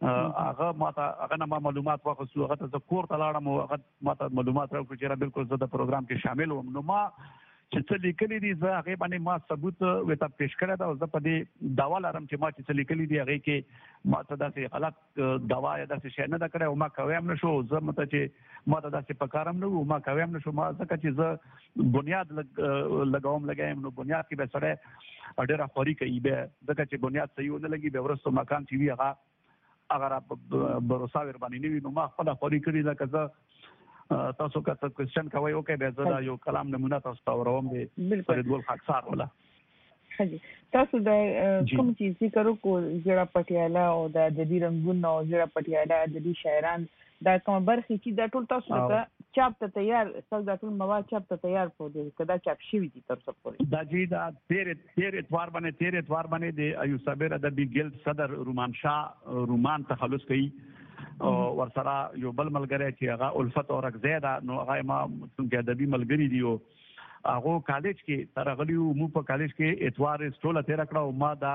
هغه ماته معلومات واخیستو، هغه ته کور ته لاړم او هغه ماته معلومات راکړو چې بالکل زه د پروګرام کې شامل وم. نو ما چې څه لیکلي دي زه هغې باندې ما ثبوت ورته پیش کړی ده او زه په دې دعوا لرم چې ما چې څه لیکلي دي هغې کې ما ته داسې غلط دعوا یا داسې شی نه ده کړی او ما کوی هم نه شو. زه مته چې ما ته داسې په کار هم نه وو، ما کوی هم نه شو. ما ځکه چې زه بنیاد لګایم نو بنیاد کې به سړی ډېره خواري کوي، بیا ځکه چې بنیاد صحیح ونه لګي بیا وروسته مکان چې وي هغه را بروسه ورباندې نه وي. نو ما خپله خواري کړې ده. که زه تاسو که څه کوېسچن کوئ اوکې بیا زه دا یو کلام نمونه تاسو ته وروم د فریدګل خاکسار والا. تاسو د کوم چې ذکر وکړو زیړه پټیاله او د ادبي رنګونه او زیړه پټیاله ادبي شاعران دا کوم برخې چې دا ټول تاسو ته چاپ ته تیار تاسو دا ټول مواد چاپ ته تیار پوه کدا چاپ شوي دي تر څو پورې دا جی دا تیر اتوار باندې د ایوب صابر ادبي ګلد صدر رومان شاه رومان تخلص کوي او ورسره یو بل ملګری چې هغه الفت او رغزه ده. نو هغه ما څنګه ادبي ملګری دی او هغه کالج کې ترغلی مو په کالج کې اتوار سټوله تیر کړه او ما دا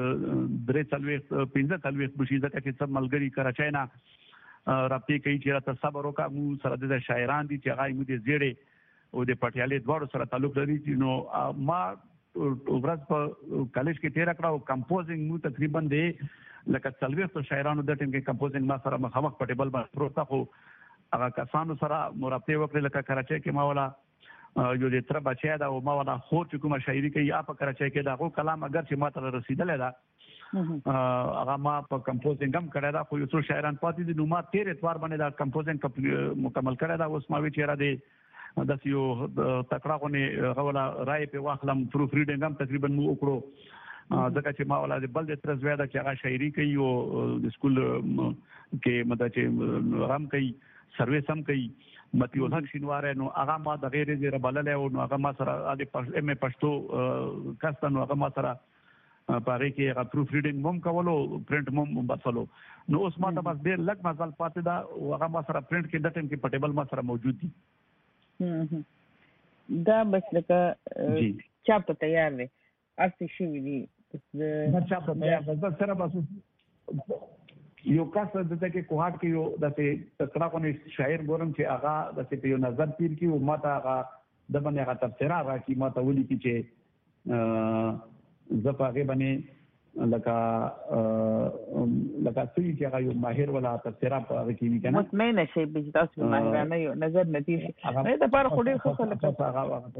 3 بشي ځکه چې سب ملګری کراچۍ نه رابطې کوي چې راته صبر وکړه. مو سره د شاعران دي چې هغه مو د زیړې او د پټیالې دواړو سره تعلق لري. نو ما ورځ په کالج کې تیر کړه او کمپوزینګ مو تقریبا د لکه 40 شاعرانو د ټیم کې کمپوزینګ ما سره مخامخ په ټیبل باندې پروت خو هغه کسانو سره مرابطه وکړه. لکه کراچۍ کې ما ولا یو د تر بچی دا او ما ولا خو چې کومه شاعري کوي په کراچۍ کې دا غو کلام اگر چې ما ته رسیدلې ده هغه ما په کمپوزینګ هم کړی دا. خو یو څو شاعران پاتې دي. نو ما 13 اتوار باندې دا کمپوزینګ مکمل کړی دا. اوس ما وی چې را دي د یو تکړه غونې غولا رائے په واخلم پروف ریډینګ هم تقریبا مو وکړو ځکه چې ما ولا د بل د ترز ویا د چې هغه شاعري کوي او د سکول کې مطلب چې رام کوي سرویس هم کوي متي الحق شینواره. نو هغه ما د غیر زیره بلل او نو هغه ما سره د ام پښتو کاستنو هغه ما سره پاره کې هغه پروف ریډینګ هم کولو پرنٹ هم بسلو. نو اوس ما ته بس ډیر لږ مزل پاتې دا هغه ما سره پرنٹ کې د ټیم کې پټیبل ما سره موجود دي. دا بس لکه چاپ ته تیار دی اصلي شوی دی دا چاپ ته تیار دی. سره بس یو کس د دې کوهات کې یو د تکړه غونې شاعر ګورم چې هغه د یو نظر پیر کې او ماته هغه د باندې هغه تفسیر راکې ماته ولي چې زپاغه باندې لکه سړي چې هغه یو ماهر ولا تفسیر په هغه کې وکنه مطمئن شي به تاسو ماهرانه یو نظر نتیجه نه د پر خوري خو لکه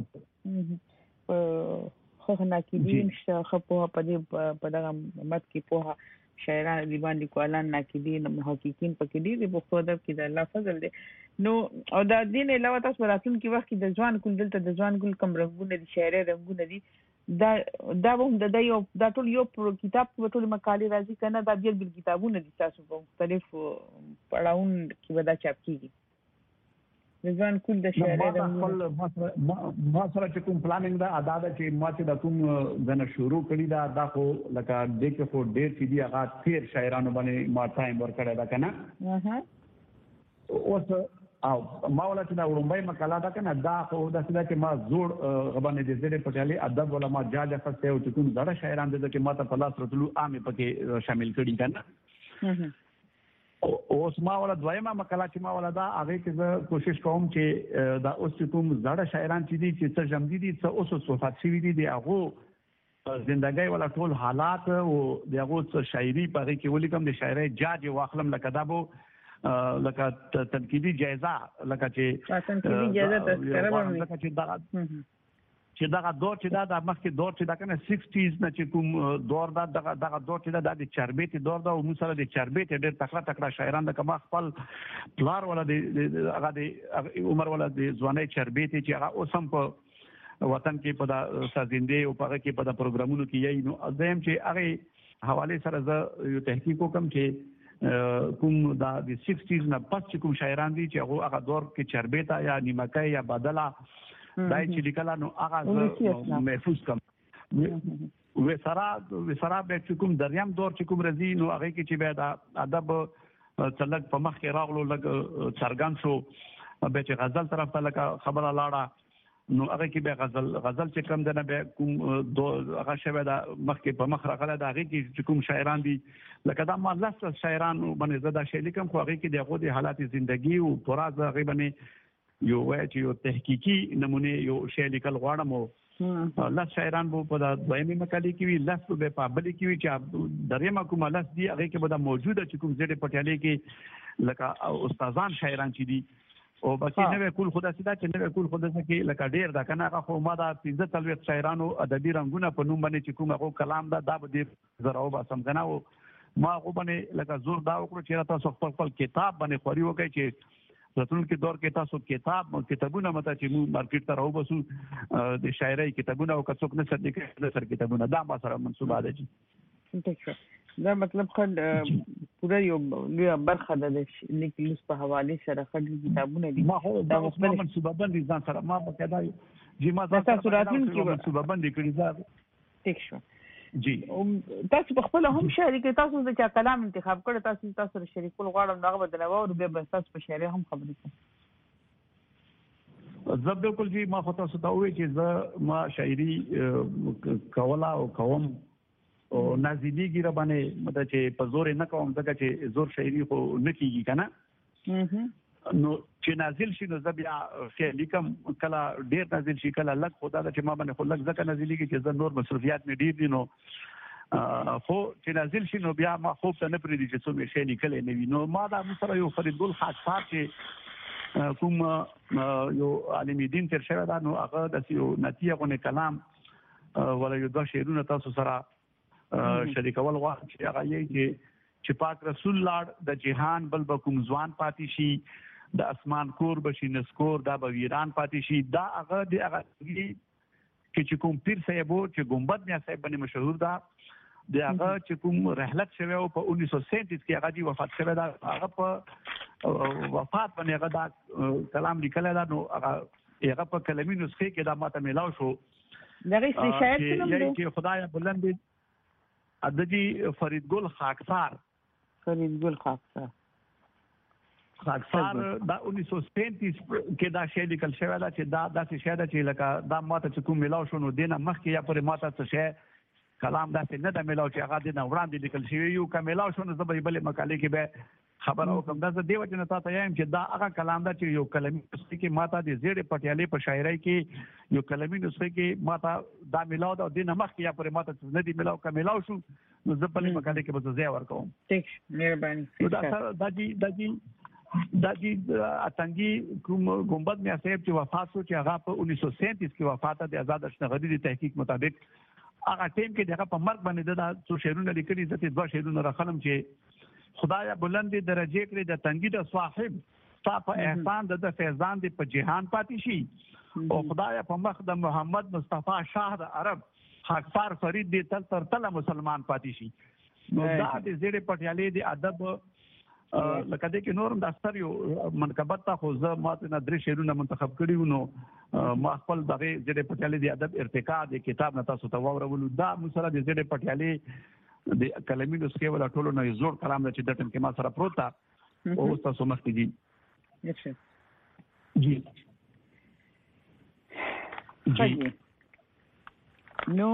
هغه خو ناکیدین شخه په دې په دغه مت کې په شاعران دیوان لیکوالان ناکیدین محققین پکې دي د پښتو ادب کې د الله فضل دی. نو او دا دین علاوه تاسو راتلونکي وخت کې د ځوان کول دلته د ځوان کول کم رنگونه دي شاعري رنگونه دي دا هم د یو دا ټول یو کتاب په ټول مقالې راځي کنه دا بل کتابونه دي تاسو په مختلف پړاوون کې ودا چاپ کیږي د ځوان کول د شاعري رنگونه. ما سره چې کوم پلانینګ دا ادا ده چې ما چې د کوم ځنه شروع کړی دا خو لکه د کې خو ډېر چې دی هغه 13 شاعرانو باندې ما ټایم ورکړی دا کنه اوس او ما ولا چې دا ورومبای مقاله دا کنه دا خو د څه چې ما زوړ غبنې د زړه پټالي ادب ولا ما جاجه فسته او چې کوم زړه شاعران د چې ما ته په لاس راتلو عامه پکې شامل کړي کنه. اوس ما ولا دویمه مقاله چې ما ولا دا هغه کې زه کوشش کوم چې دا اوس کوم زړه شاعران چې دي چې څه جمع دي څه اوس صفات شوي دي هغه زندګۍ ولا ټول حالات او دغه شاعري په هغه کې ولیکم د شاعري جاج واخلم لکه دا بو لکه تنقیدی جایزه لکه تنقیدی جایزه تذکره باندې لکه چې دا دور چې دا د مخکې دور چې دا کنه 60s نه چې کوم دور دا دغه دور چې دا د چربېت دور دا او موږ سره د چربېت ډېر تکړه شاعران د کما خپل پلار ولا د هغه د عمر ولا د ځواني چربېت چې هغه اوسم په وطن کې په د سازنده او په کې په د پروګرامونو کې یې نو زم چې هغه حواله سره زه یو تحقیق وکم چې کوم د 60s نه پس چې کوم شاعران دي چې هغه دور کې چربېت یا نیمکه یا بدله دای چې لیکلا نو هغه محفوظ کم و سره به کوم دریم دور چې کوم رضی نو هغه کې چې به د ادب څلګ په مخ کې راغلو لګ څرګند شو به چې غزل طرف ته لکه خبره لاړه نو هغه کې به غزل چې کم دنه به کوم هغه شوه دا مخکې په مخ راغله دا هغه کې چې کوم شاعران دي لکه دا ما لاس شاعران باندې زدا شعر لیکم خو هغه کې دغه د حالات ژوندۍ او پراز هغه باندې یو وای چې یو تحقیقي نمونه یو شعر لیکل غواړم او لاس شاعران بو په دویمه مقالې کې وی لاس په پابلی کې وی چې درېما کوم لاس دی هغه کې به دا موجوده چې کوم زړه پټیالي کې لکه استادان شاعران چې دي او باقي نو کول خدا سیدا چې نو کول خدا کې لکه ډیر دا کنه هغه خو ما دا 15 تلوي شاعرانو ادبي رنگونه په نوم باندې چې کوم هغه کلام دا به ډیر زراو با سم کنه او ما خو باندې لکه زور دا وکړو چې تاسو خپل کتاب باندې خوري وکړي چې راتلونکي دور کې تاسو کتابونه مته چې موږ مارکیټ ته راو بسو د شاعرۍ کتابونه او کڅوک نه سر لیکل سر کتابونه دا ما سره منسوبه ده چې دا مطلب خد پورا یو لوی برخه د لیکلو په حواله سره خد کتابونه دي ما هو دا مختلف منسوبه باندې ځان سره ما په کدا جی ما تاسو راتلونکي منسوبه باندې کړی دا ټیک شو جی تاسو په خپل هم شاعري کې تاسو د چا کلام انتخاب کړی تاسو شریکول غواړم دغه بدلوا او به تاسو په شاعري هم خبرې کوم زه بالکل جی ما خو تاسو ته وایي چې ما شاعري کولا او کوم او نازلیږي را باندې مته چې په زور نه کوم ځکه چې زور شاعري خو نه کیږي کنه نو چې نازل شي نو زبیا شعر لیکم کله ډیر نازل شي کله لږ خدا چې ما باندې خو لږ ځکه نازلیږي چې زه نور مصرفيات مې ډیر دي نو خو چې نازل شي نو بیا ما خوب ته نه پریدي چې څو مې شعر لیکل نه وي نو ما دا سره یو فریدګل خاص چې کوم یو عالم دین تر شوی دا نو هغه د یو نتیجه غو کلام ولا یو د شعرونه تاسو سره شریکول غواړم چې هغه یې چې پاک رسول لاړ د جهان بل بکوم ځوان پاتې شي د اسمان کور بشي نسکور دا به ویران پاتې شي دا هغه د هغه چې کوم پیر صاحب چې ګمبد میا صاحب باندې مشهور دا د هغه چې کوم رحلت شوی او په 1937 کې هغه دی وفات شوی دا هغه په وفات باندې هغه دا کلام لیکل دا نو هغه په کلمي نسخه کې دا ماته ملاو شو دغه شاعر څه نوم دی چې خدای بلند ادجی فریدګل خاکسار دا 1937 کې دا شی لیکل شوی دا چې دا داسې شی دا چې لکه دا ماته چې کوم ملاو شو نو دینه مخکې یا پر ماته څه شی کلام داسې نه د ملاو چې هغه دینه وړاندې لیکل شوی یو که ملاو شو نو زه به بلې مقالې کې به خبر او کوم دا زه دیو چې تاسو یم چې دا هغه کلام دا چې یو کلمي نسخه کې ماته د زیړې پټیالې په شاعرۍ کې یو کلمي نسخه کې ماته دا ملاو دا دینه مخکې یا پر ماته نه دی ملاو که ملاو شو نو زه په مقالې کې به ځای ورکوم ټیک مهرباني دا جی اتنګي کوم ګمبد میا صاحب چې وفات شو چې هغه په 1937 کې وفات د آزاد اشنغدي د تحقیق مطابق هغه ټیم کې دغه په مرګ باندې دا څو شعرونه لیکلي ځکه دوه شعرونه راخلم چې خدای بلند درجه کړی د تنګي د صاحب تا په احسان د فیضان د په جهان پاتې شي او خدای په مخ د محمد مصطفی شاه د عرب خاکسار فرید د تل تر تل مسلمان پاتې شي نو دا د زیړې پټیالې د ادب لکه د کې نورم د اثر یو منقبت ته خو زه ماته نه درې شعرونه منتخب کړیو نو ما خپل دغه زیړې پټیالې د ادب ارتقا د کتاب نه تاسو ته واورولو دا مسله د زیړې پټیالې د کلمي نسخه ولا ټولو نه زوړ کلام چې د ټن کې ما سره پروت تا او تاسو مخکې دي جی نو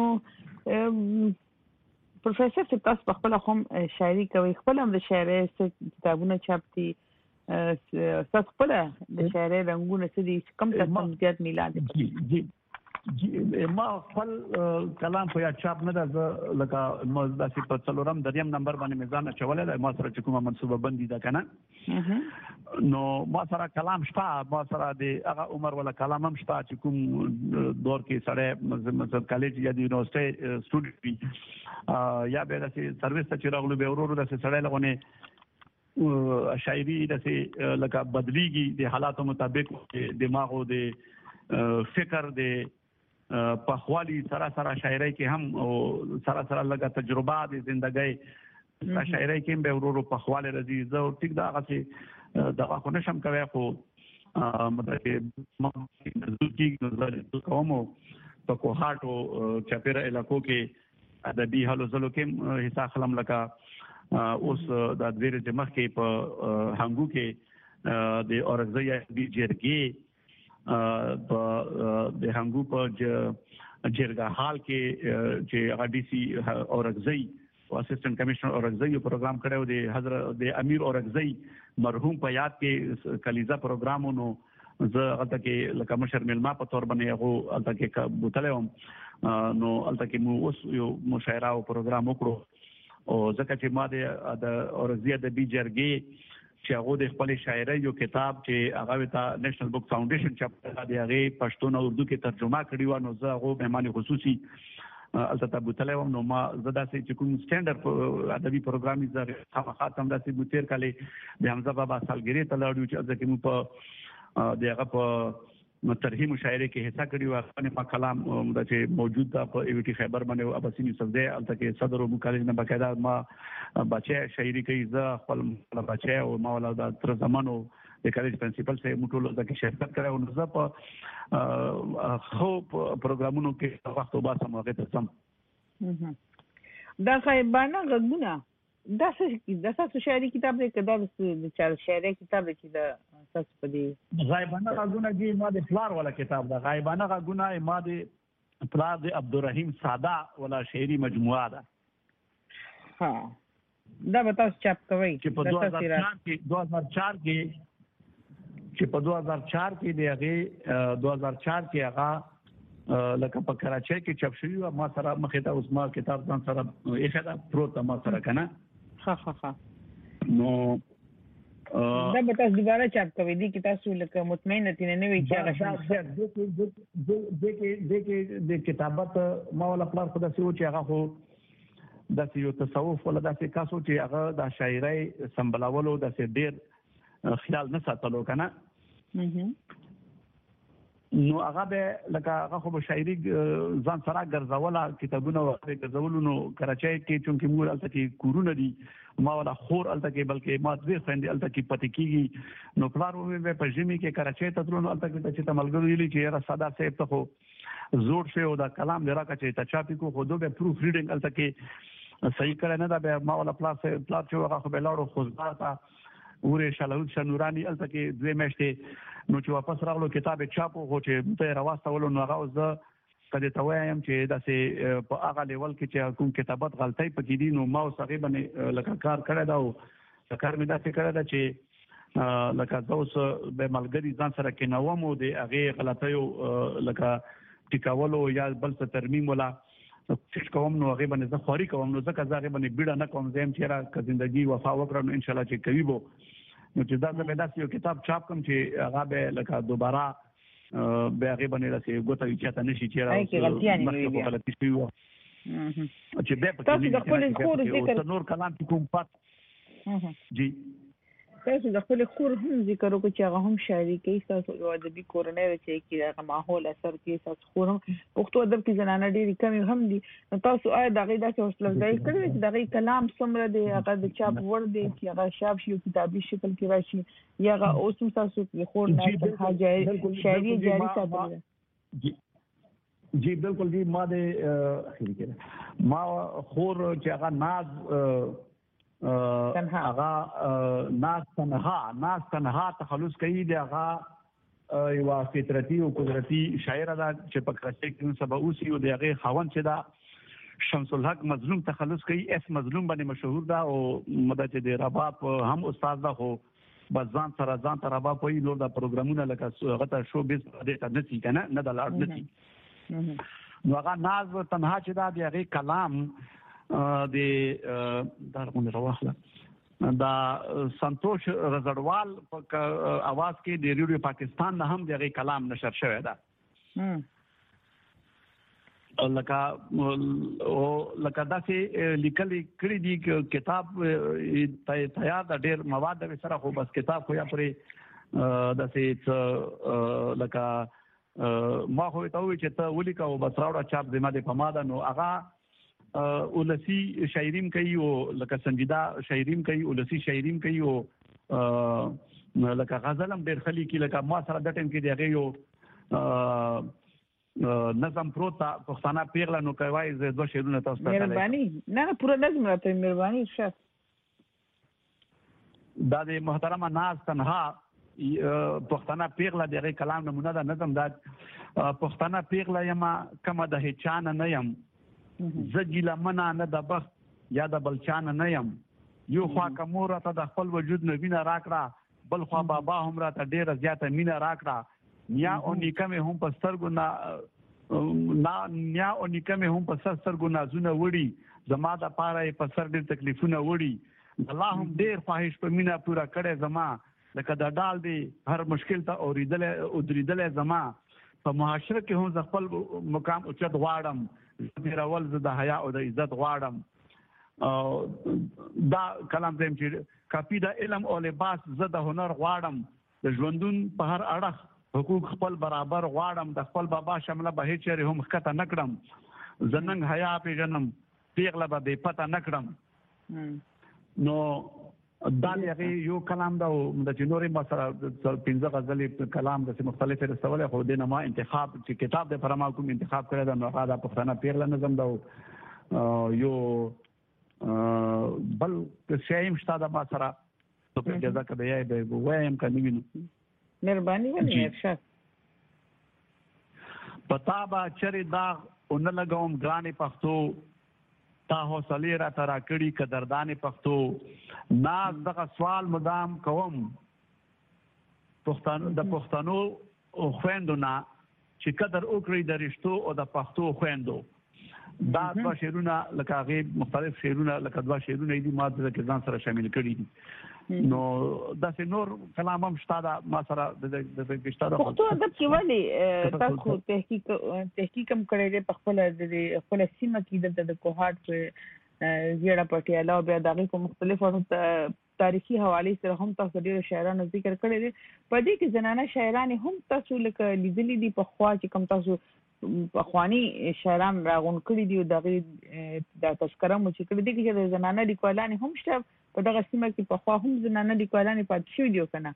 پروفیسور تاسو په خپل هم شاعري کوي خپل هم د شاعرۍ کتابونه چاپتي تاسو خپل د شاعرۍ رنگونه څه دي کم تصنیفات میلاد جی ما خپل کلام په یا چاپ نه ده لکه مزداسي په څلورم دریم نمبر باندې میزان چولې ده ما سره چې کومه منسوبه بندي ده کنه نو ما سره کلام شته ما سره د هغه عمر ولا کلام هم شته چې کوم دور کې سره مثلا کالج یا د یونیورسيټي سټوډنټ یا به د سرویس ته راغلو به ورور د سړی لغونه شاعري د لکه بدليږي د حالاتو مطابق دماغو د فکر د په خوالی سره شاعرۍ کې هم او سره لګه تجربه د ژوندۍ شاعرۍ کې به ورورو په خواله راځي زه ټیک دا هغه دغه خو نشم کوي خو مطلب چې ما کوم په کوهاټو چاپیره علاقو کې ادبي حالو زلو کې حصہ خلم لکه اوس د دې مخ کې په هنګو کې د اورزیا بي جرګي په د هنګو په جرګه حال کې چې هغه ډي سي اورګزئی او اسسټنټ کمشنر اورګزئی یو پروګرام کړو د حضرت د امیر اورګزئی مرحوم په یاد کې کلیزا پروګرامونو زه هغه کې لکه مشر ملما په تور باندې هغه الته کې بوتلم نو الته کې مو اوس یو مشاعره او پروګرام وکړو او ځکه چې ما د اورګزئی د بي جرګې چې هغه د خپل شاعرۍ یو کتاب چې هغه ته نېشنل بک فاونډیشن چاپ دی هغه پښتون او اردو کې ترجمه کړی و نو زه هغه مهمان خصوصي البته بوتلم نو ما زدا سي چې کوم سټانډرډ ادبي پروګرام یې خاطم داسې بوتیر کله د حمزه بابا سالګری ته لاړو چې ځکه مو په دغه په ترهیم شاعرۍ کې حصہ کړی و خپل په کلام د چې موجود ده په ایو ټي خیبر باندې اباسینی سبزه البته کې صدر او کالج نه باقاعده ما بچي شاعرۍ کوي زه خپل بچي او مولا د تر زمانو د کالج پرنسپل سره موټول د شرکت کړو نو زه په خو پروګرامونو کې وخت او باسم هغه ته سم دا خیبانه غږونه دا څه شاعري کتاب دی کدا د چا شاعري کتاب دی چې د تاسو په دې غایبانه غږونه دی ما د فلار ولا کتاب دا غایبانه غږونه ما د فلار د عبدالرحیم ساده ولا شعري مجموعه ده ها دا به تاسو چاپ کوئ چې په 2004 کې دی هغه 2004 کې هغه لکه په کراچۍ کې چاپ شوی ما سره مخې ته اوس ما کتاب ځان سره یې خدا پروت ما سره کنه ها نو دا به تاسو دوباره چاپ کوئ دي کې تاسو لکه مطمئنه تینه نه وي چې هغه د کتابت ما ولا پلان خو داسې و چې هغه خو داسې یو تصوف ولا داسې کاسو چې هغه د شاعرۍ سمبلاولو داسې ډیر خیال نه ساتلو کنه نو هغه به لکه هغه خو شاعري ځان سره ګرځوله کتابونه ګرځولو نو کراچۍ کې چونکې موږ الته کې کورونه دي ما ولا خور الته کې بلکې ما دوی خويندې الته کې پاتې کیږي نو پلار مې په ژمي کې کراچۍ ته تلو نو الته کې چې تملګرو ویلي چې را ساده صاحب ته خو زور شو دا کلام درا کا چې تچاپی کو خو دوی پروف ریډینګ الته کې صحیح کړه نه دا به ما ولا پلار چې هغه خو به لاړو خوځبار تا ورې شالود شنورانی الته کې دوی مشته نو چې واپس راغلو کتاب چاپو خو چې ته راوستولو نو هغه زه کله ته وایم چې داسې په هغه لیول کې چې کوم کتابت غلطۍ پکې دي نو ما اوسه باندې لکه کار کړی دا او کار مې داسې کړی دا چې لکه زه اوس به ملګری ځان سره کې نوم او د هغه غلطیو لکه ټیکاولو یا بل څه ترمیم ولا چې کوم نو هغه باندې زه خوري کوم نو ځکه زه هغه باندې بیړه نه کوم زم چې را ک ژوندۍ وفا وکړم نو ان شاء الله چې کوي بو نو چې دا زه به داسې یو کتاب چاپ کوم چې هغه به لکه دوباره به هغه باندې داسې ګوته وچاته نشي چې راځي غلطي شي وو چې به تاسو د خپل خور ذکر نور کلام کوم پات جی تاسو د خپل خور هم ذکر وکړو چې هغه هم شاعري کوي تاسو د ادبي کورنۍ چې کې هغه ماحول اثر کوي تاسو خور هم پښتو ادب کې زنانه ډېری کمی هم دي تاسو آیا دغه داسې حوصله افزایي کړې چې دغه کلام څومره دی هغه د چاپ ور دی چې هغه شاب شي کتابي شکل کې راشي یا هغه اوس هم تاسو د خور نه حاجه شاعري جاري ساتي جی بالکل جی ما د ما خور چې هغه ناز هغه ناز تنها تخلص کوي دی هغه یو فطرتي او قدرتي شاعر دا چې په کراچۍ کې سبا اوسي او دغه خاون چې دا شمس الحق مظلوم تخلص کوي اس مظلوم باندې مشهور دا او مدد د رباب هم استاد دا خو بس ځان سره رباب وی لور دا پروګرامونه لکه غته شو بیس د ته نسی کنه نه د لاړ نسی نو هغه ناز تنها چې دا د هغه کلام د دارونه راوخله دا سنتوش رضوال په اواز کې د ریډیو پاکستان نه هم دغه کلام نشر شوی دا لکه داسې لیکل کړي دي کتاب تیار د ډېر مواد د سره خو بس کتاب خو یا پرې داسې لکه ما خو ته وی چې ته ولیکو بس راوړه چاپ زما د پماده نو هغه اولسی شاعریم کوي او لکه سنجیدا شاعریم کوي اولسی شاعریم کوي او لکه غزلم ډېر خلی کی لکه ما سره د ټیم کې دی یو نظم پروتا پښتانه پیغله نو کوي زه دوه شعرونه تاسو ته مهرباني نه پوره نظم راته مهرباني ښه دا د محترمه ناز تنها پښتنه پیغله دغه کلام نمونه ده نظم دا پښتنه پیغله یم کومه د هچانه نه یم زجیله منا نه د بخت یا د بلچانه نه یم یو خوا کومور ته د خپل وجود نه وینه راکړه بل خوا بابا هم را ته ډیره زیاته مینه راکړه نیا او نیکمه هم په سترګو نیا او نیکمه هم په سترګو نازونه وړي زما د پاره په سر ډیر تکلیفونه وړي الله هم ډیر خواهش په مینا پورا کړي زما لکه د ډال دی هر مشکل ته اوریدل زما په معاشره کې هم خپل مقام اوچت غواړم ډیرول زه د حیا او د عزت غواړم دا کلام دیم چې کافی د علم او لباس زه د هنر غواړم د ژوندون په هر اړخ حقوق خپل برابر غواړم د خپل بابا شمله به هیڅ چیرې هم ښکته نه کړم زننګ حیا پیژنم پیغله به بې پته نه کړم نو دا هغه یو کلام دا د جنوري ما سره 15 غزلې کلام د مختلف رسوله خو د ما انتخاب چې کتاب د فرما کوم انتخاب کړی دا نو دا پښتنه پیغله نظم دا یو بل شایم شته ما سره په جزا کې به یې وایم کني وینم مهرباني وکړئ ارشاد پتا با چر داغ اون لګوم ګرانې پښتو تا حوصله را ترا کړي قدردانې پښتو ناز دغه سوال مدام کوم پښتنو خويندو نه چې قدر وکړي د رښتو او د پښتو خويندو دا دوه شعرونه لکه هغه مختلف شعرونه لکه دوه شعرونه دي ما د ځان سره شامل کړي دي نو دا نور کلام هم شته ما سره د ګشتاره پښتو ادب کې ولې تاسو تحقیق هم کړی په خپل سیمه کې د کوهاټ په زیړه پټیاله او بیا دغه په مختلفو تاریخي حواله سره هم تاسو ډیرو شاعرانو ذکر کړی دي په دې کې زنانه شاعران هم تاسو لکه لیدلې دي په خوا چې کوم تاسو اخواني شاعران راغون کړی دي دغه د تذکره مو چې کړی دي چې زنانه لیکوالان هم شته په دغه سیمه کې په خوا هم زنانه لیکوالان پاتې شوي دي کنه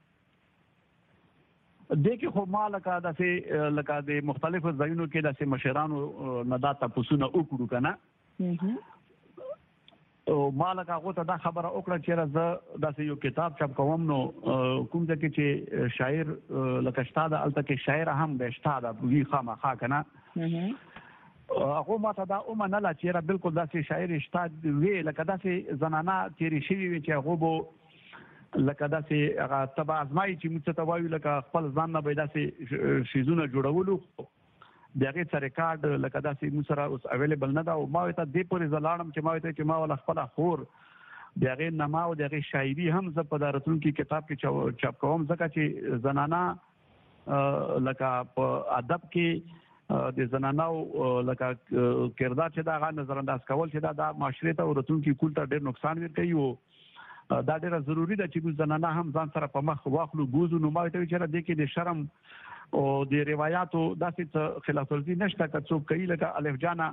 دغه خو مالکه د مختلفو ځایونو کې د مشرانو نه دا تاسو نه وکړو کنه او مالکه هغه ته دا خبره وکړه چې زه د یو کتاب چاپ کوم نو کوم ځکه چې شاعر لکه شتاده الته کې شاعر هم د شتاده وی خامخا کنه هغه ماته دا اومنه لا چې بالکل داسې شاعر شتاد وی لکه داسې زنانه تیری شوی وي چې هغه بو لکه داسې هغه تبع ازمای چې متتوایو لکه خپل ځان نه به داسې شیزونه جوړولو دغه سره کارت لکه داسې مو سره اوس اویلیبل نه دا او ما ته دې پورې زلاړم چې ما ول خپل خور دغه نما او دغه شاعري هم ز په دارتون کې کتاب کې چاپ کوم ځکه چې زنانا لکه په ادب کې د زنانو لکه کردار چې دا نظر انداز کول چې دا معاشره ته ورتون کې کول ته ډېر نقصان ورکوي او دا ډېر ضروری ده چې زنانه هم ځان سره په مخ واخلو ګوزو نو ما ته چې د کې د شرم او د روایتو داسې خلاف ورزي نشته که څوک کوي لکه الف جانا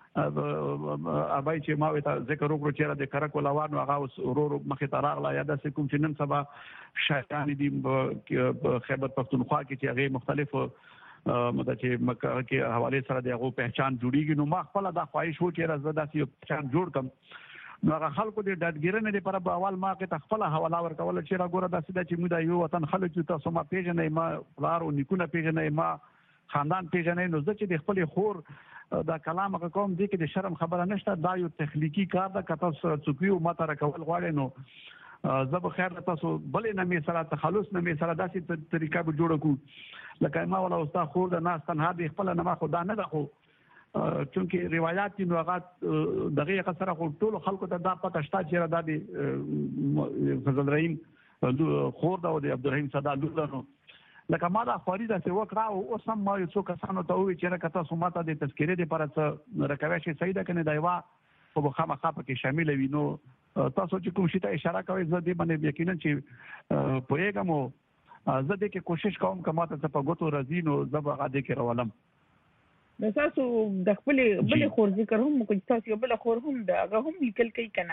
ابای چې ما ته ذکر وکړو چې د کرک ولوانو هغه ورور مخې ته راغله یا داسې کوم چې نن سبا شایعان دي په خیبر پختونخوا کې چې هغه مختلف مده چې مکه کې حواله سره دغه پہچان جوړیږي نو ما خپل دا خواهش و چې راځه داسې یو پہچان جوړ کم نو هغه خلکو د ډاډګیرنې لپاره په اول ما کې تخپل حواله ورکول چې راګوره داسې د چې موږ د یو وطن خلک چې تاسو ما پیژنې ما پلار او نیکونه پیژنې ما خاندان پیژنې نو ځکه د خپل خور دا کلام کوم دي کې د شرم خبره نشته دا یو تخلیقي کار ده که تاسو څوکیو ماته راکول غواړئ نو زه به خیر تاسو بلې نه می سره تخلص نه می سره داسې طریقه به جوړ کو لکه ما ولا استاد خور د ناس تنها د خپل نه ما خدا نه ده خو چونکه روایت نو هغه دغه سره ټول خلکو ته دا پته شته چې دا د فضل رحیم خور دا او د عبدالرحیم صدا لولانو لکه ما دا خوري دا څه وکړه او اوس هم ما یو څو کسانو ته وی چې راکته سو ماته د تذکرې لپاره څه رکوي شي سیده کنه دایوا په خامخا کې شامل وي نو تاسو چې کوم شي ته اشاره کوي زه دې باندې یقینا چې پوهیږم زه دې کې کوشش کوم کما ته په ګوتو راځي نو زه به هغه دې کې راولم د تاسو د خپل بل خور ذکر هم کوم تاسو بل خور هم دا هغه هم لیکل کوي کنه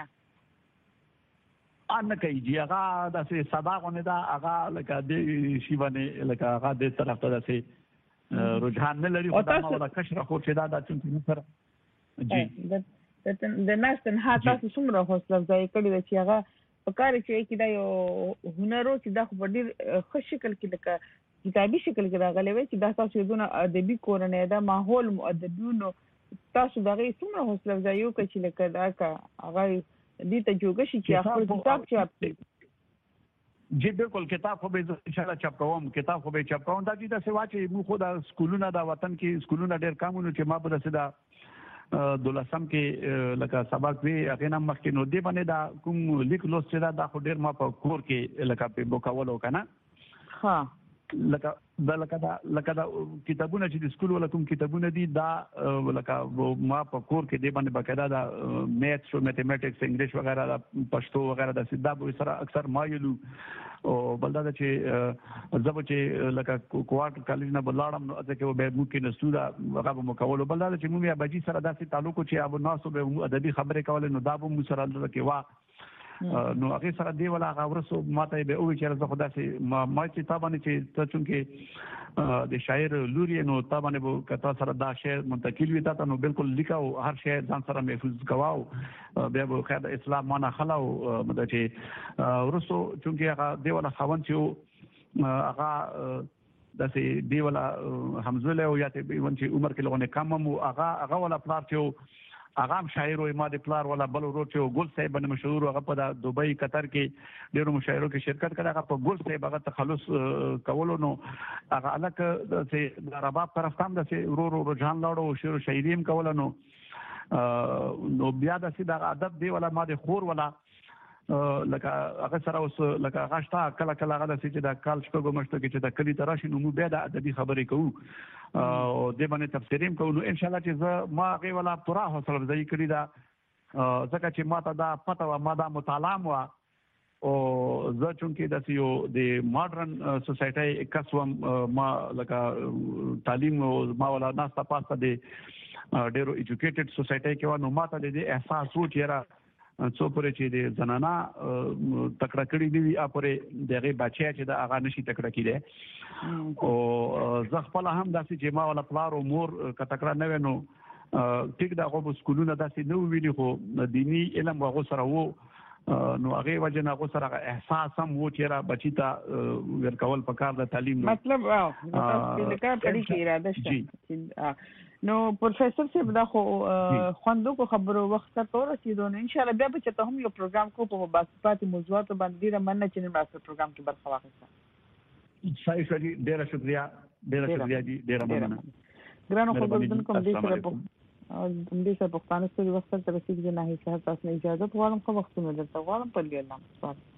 ان کوي چې هغه د صداقونه دا هغه لکه د شی باندې لکه هغه د طرف ته د رجحان نه لري خو دا ولا کشره خو چې دا د چونکو سره جی د ناس تنها تاسو څومره حوصله ځای کړی چې هغه په کار چې کې دا یو هنر او چې دا خو ډیر ښه شکل کې لکه کتابي شکل کې راغلی وي چې دا تاسو دونه ادبي کورنۍ دا ماحول مؤدبونو تاسو دغه څومره حوصله افزایي وکړي چې لکه دا کا هغه دې ته جوګه شي چې خپل کتاب چاپ کړي. جی بالکل کتاب خو به ان شاء الله چاپ کوم کتاب خو به چاپ کوم دا چې دا سوا چې موږ خو د سکولونو د وطن کې سکولونو ډېر کمونو چې ما په دسه دا دولسم کې لکه سبق وی هغه نام مخکې نو دی باندې دا کوم لیک لوست چې دا خو ډېر ما په کور کې لکه په بوکاولو کنه ها لکه دا کتابونه چې د سکول ولا کوم کتابونه دي دا لکه ما په کور کې دی باندې باقاعده دا میث او میتھمیټکس انګلیش وغیرہ دا پښتو وغیرہ دا سیدا به سره اکثر مایلو او بلدا چې زبو چې لکه کوارټ کالج نه بلاړم نو ځکه به مو کې نسودا هغه مکول بلدا چې مو یا بجی سره داسې تعلق چې ابو ناسو به ادبي خبرې کول نو دا به مو سره کې وا نو هغه سره دی ولا هغه ورسو ماته به او چې زه خدا سي ما چې تابانه چې ته چونکه د شاعر لوري نو تابانه به کتا سره دا شعر منتقل وي تا نو بالکل لیکاو هر شعر ځان سره محفوظ کواو به خیر اسلام معنا خلاو مده چې ورسو چونکه هغه دی ولا خوان چې هغه داسې دی ولا حمزه له یا ته چې عمر کې لغونه کم مو هغه ولا پلار چې هغه هم شاعر او ما د پلار ولا بل ورو چې ګل صاحب باندې مشهور هغه په دوبۍ قطر کې ډیرو مشاعرو کې شرکت کړه هغه په ګل صاحب هغه تخلص کولو نو هغه الک د رباب طرف هم د ورو رجحان لاړو شعر او شاعري هم کول نو بیا د سید ادب دی ولا ما د خور ولا لکه هغه سره اوس لکه هغه شته کله هغه د سید د کال شپږو مشته کې چې د کلی تراشي نو مو بیا د ادبي خبرې کوو او د باندې تفسیریم کوو نو ان شاء الله چې ما هغه ولا پورا حوصله افزایي کړی دا ځکه چې ما ته دا پته و ما دا مطالعه و او زه چونکې د یو د ماډرن سوسایټي کسوم ما لکه تعلیم او ما ولا ناستا پاسته د ډیرو ایجوکیټډ سوسایټي کې و نو ما ته د احساس و چې را څو پرې چې د زنانا تکړه کړی دی اپره دغه بچیا چې د اغا نشي تکړه کړي او زه خپل هم داسې چې ما ولا پلار او مور کتکړه نه ونو ټیک دا غو سکولونه داسې نو ویلي خو دینی علم وغه سره وو نو هغه وجه نه غو سره احساس هم وو چې را بچی ته ورکول پکار د تعلیم مطلب تاسو د کار کړی کې اراده شته نو پروفیسور صاحب دا خو خوندو کو خبرو وخت ته رسیدو نو ان شاء الله بیا به ته هم یو پروګرام کو په باسپات موضوعات باندې ډیره مننه چې نن تاسو پروګرام کې برخه واخیسته. صحیح شدي ډیره شکریا دي ډیره مننه. ګرانو خبردونکو دې سره پښتانه سره وخت ته رسیدو نه هیڅ تاسو نه اجازه غواړم خو وختونه درته غواړم په دې الله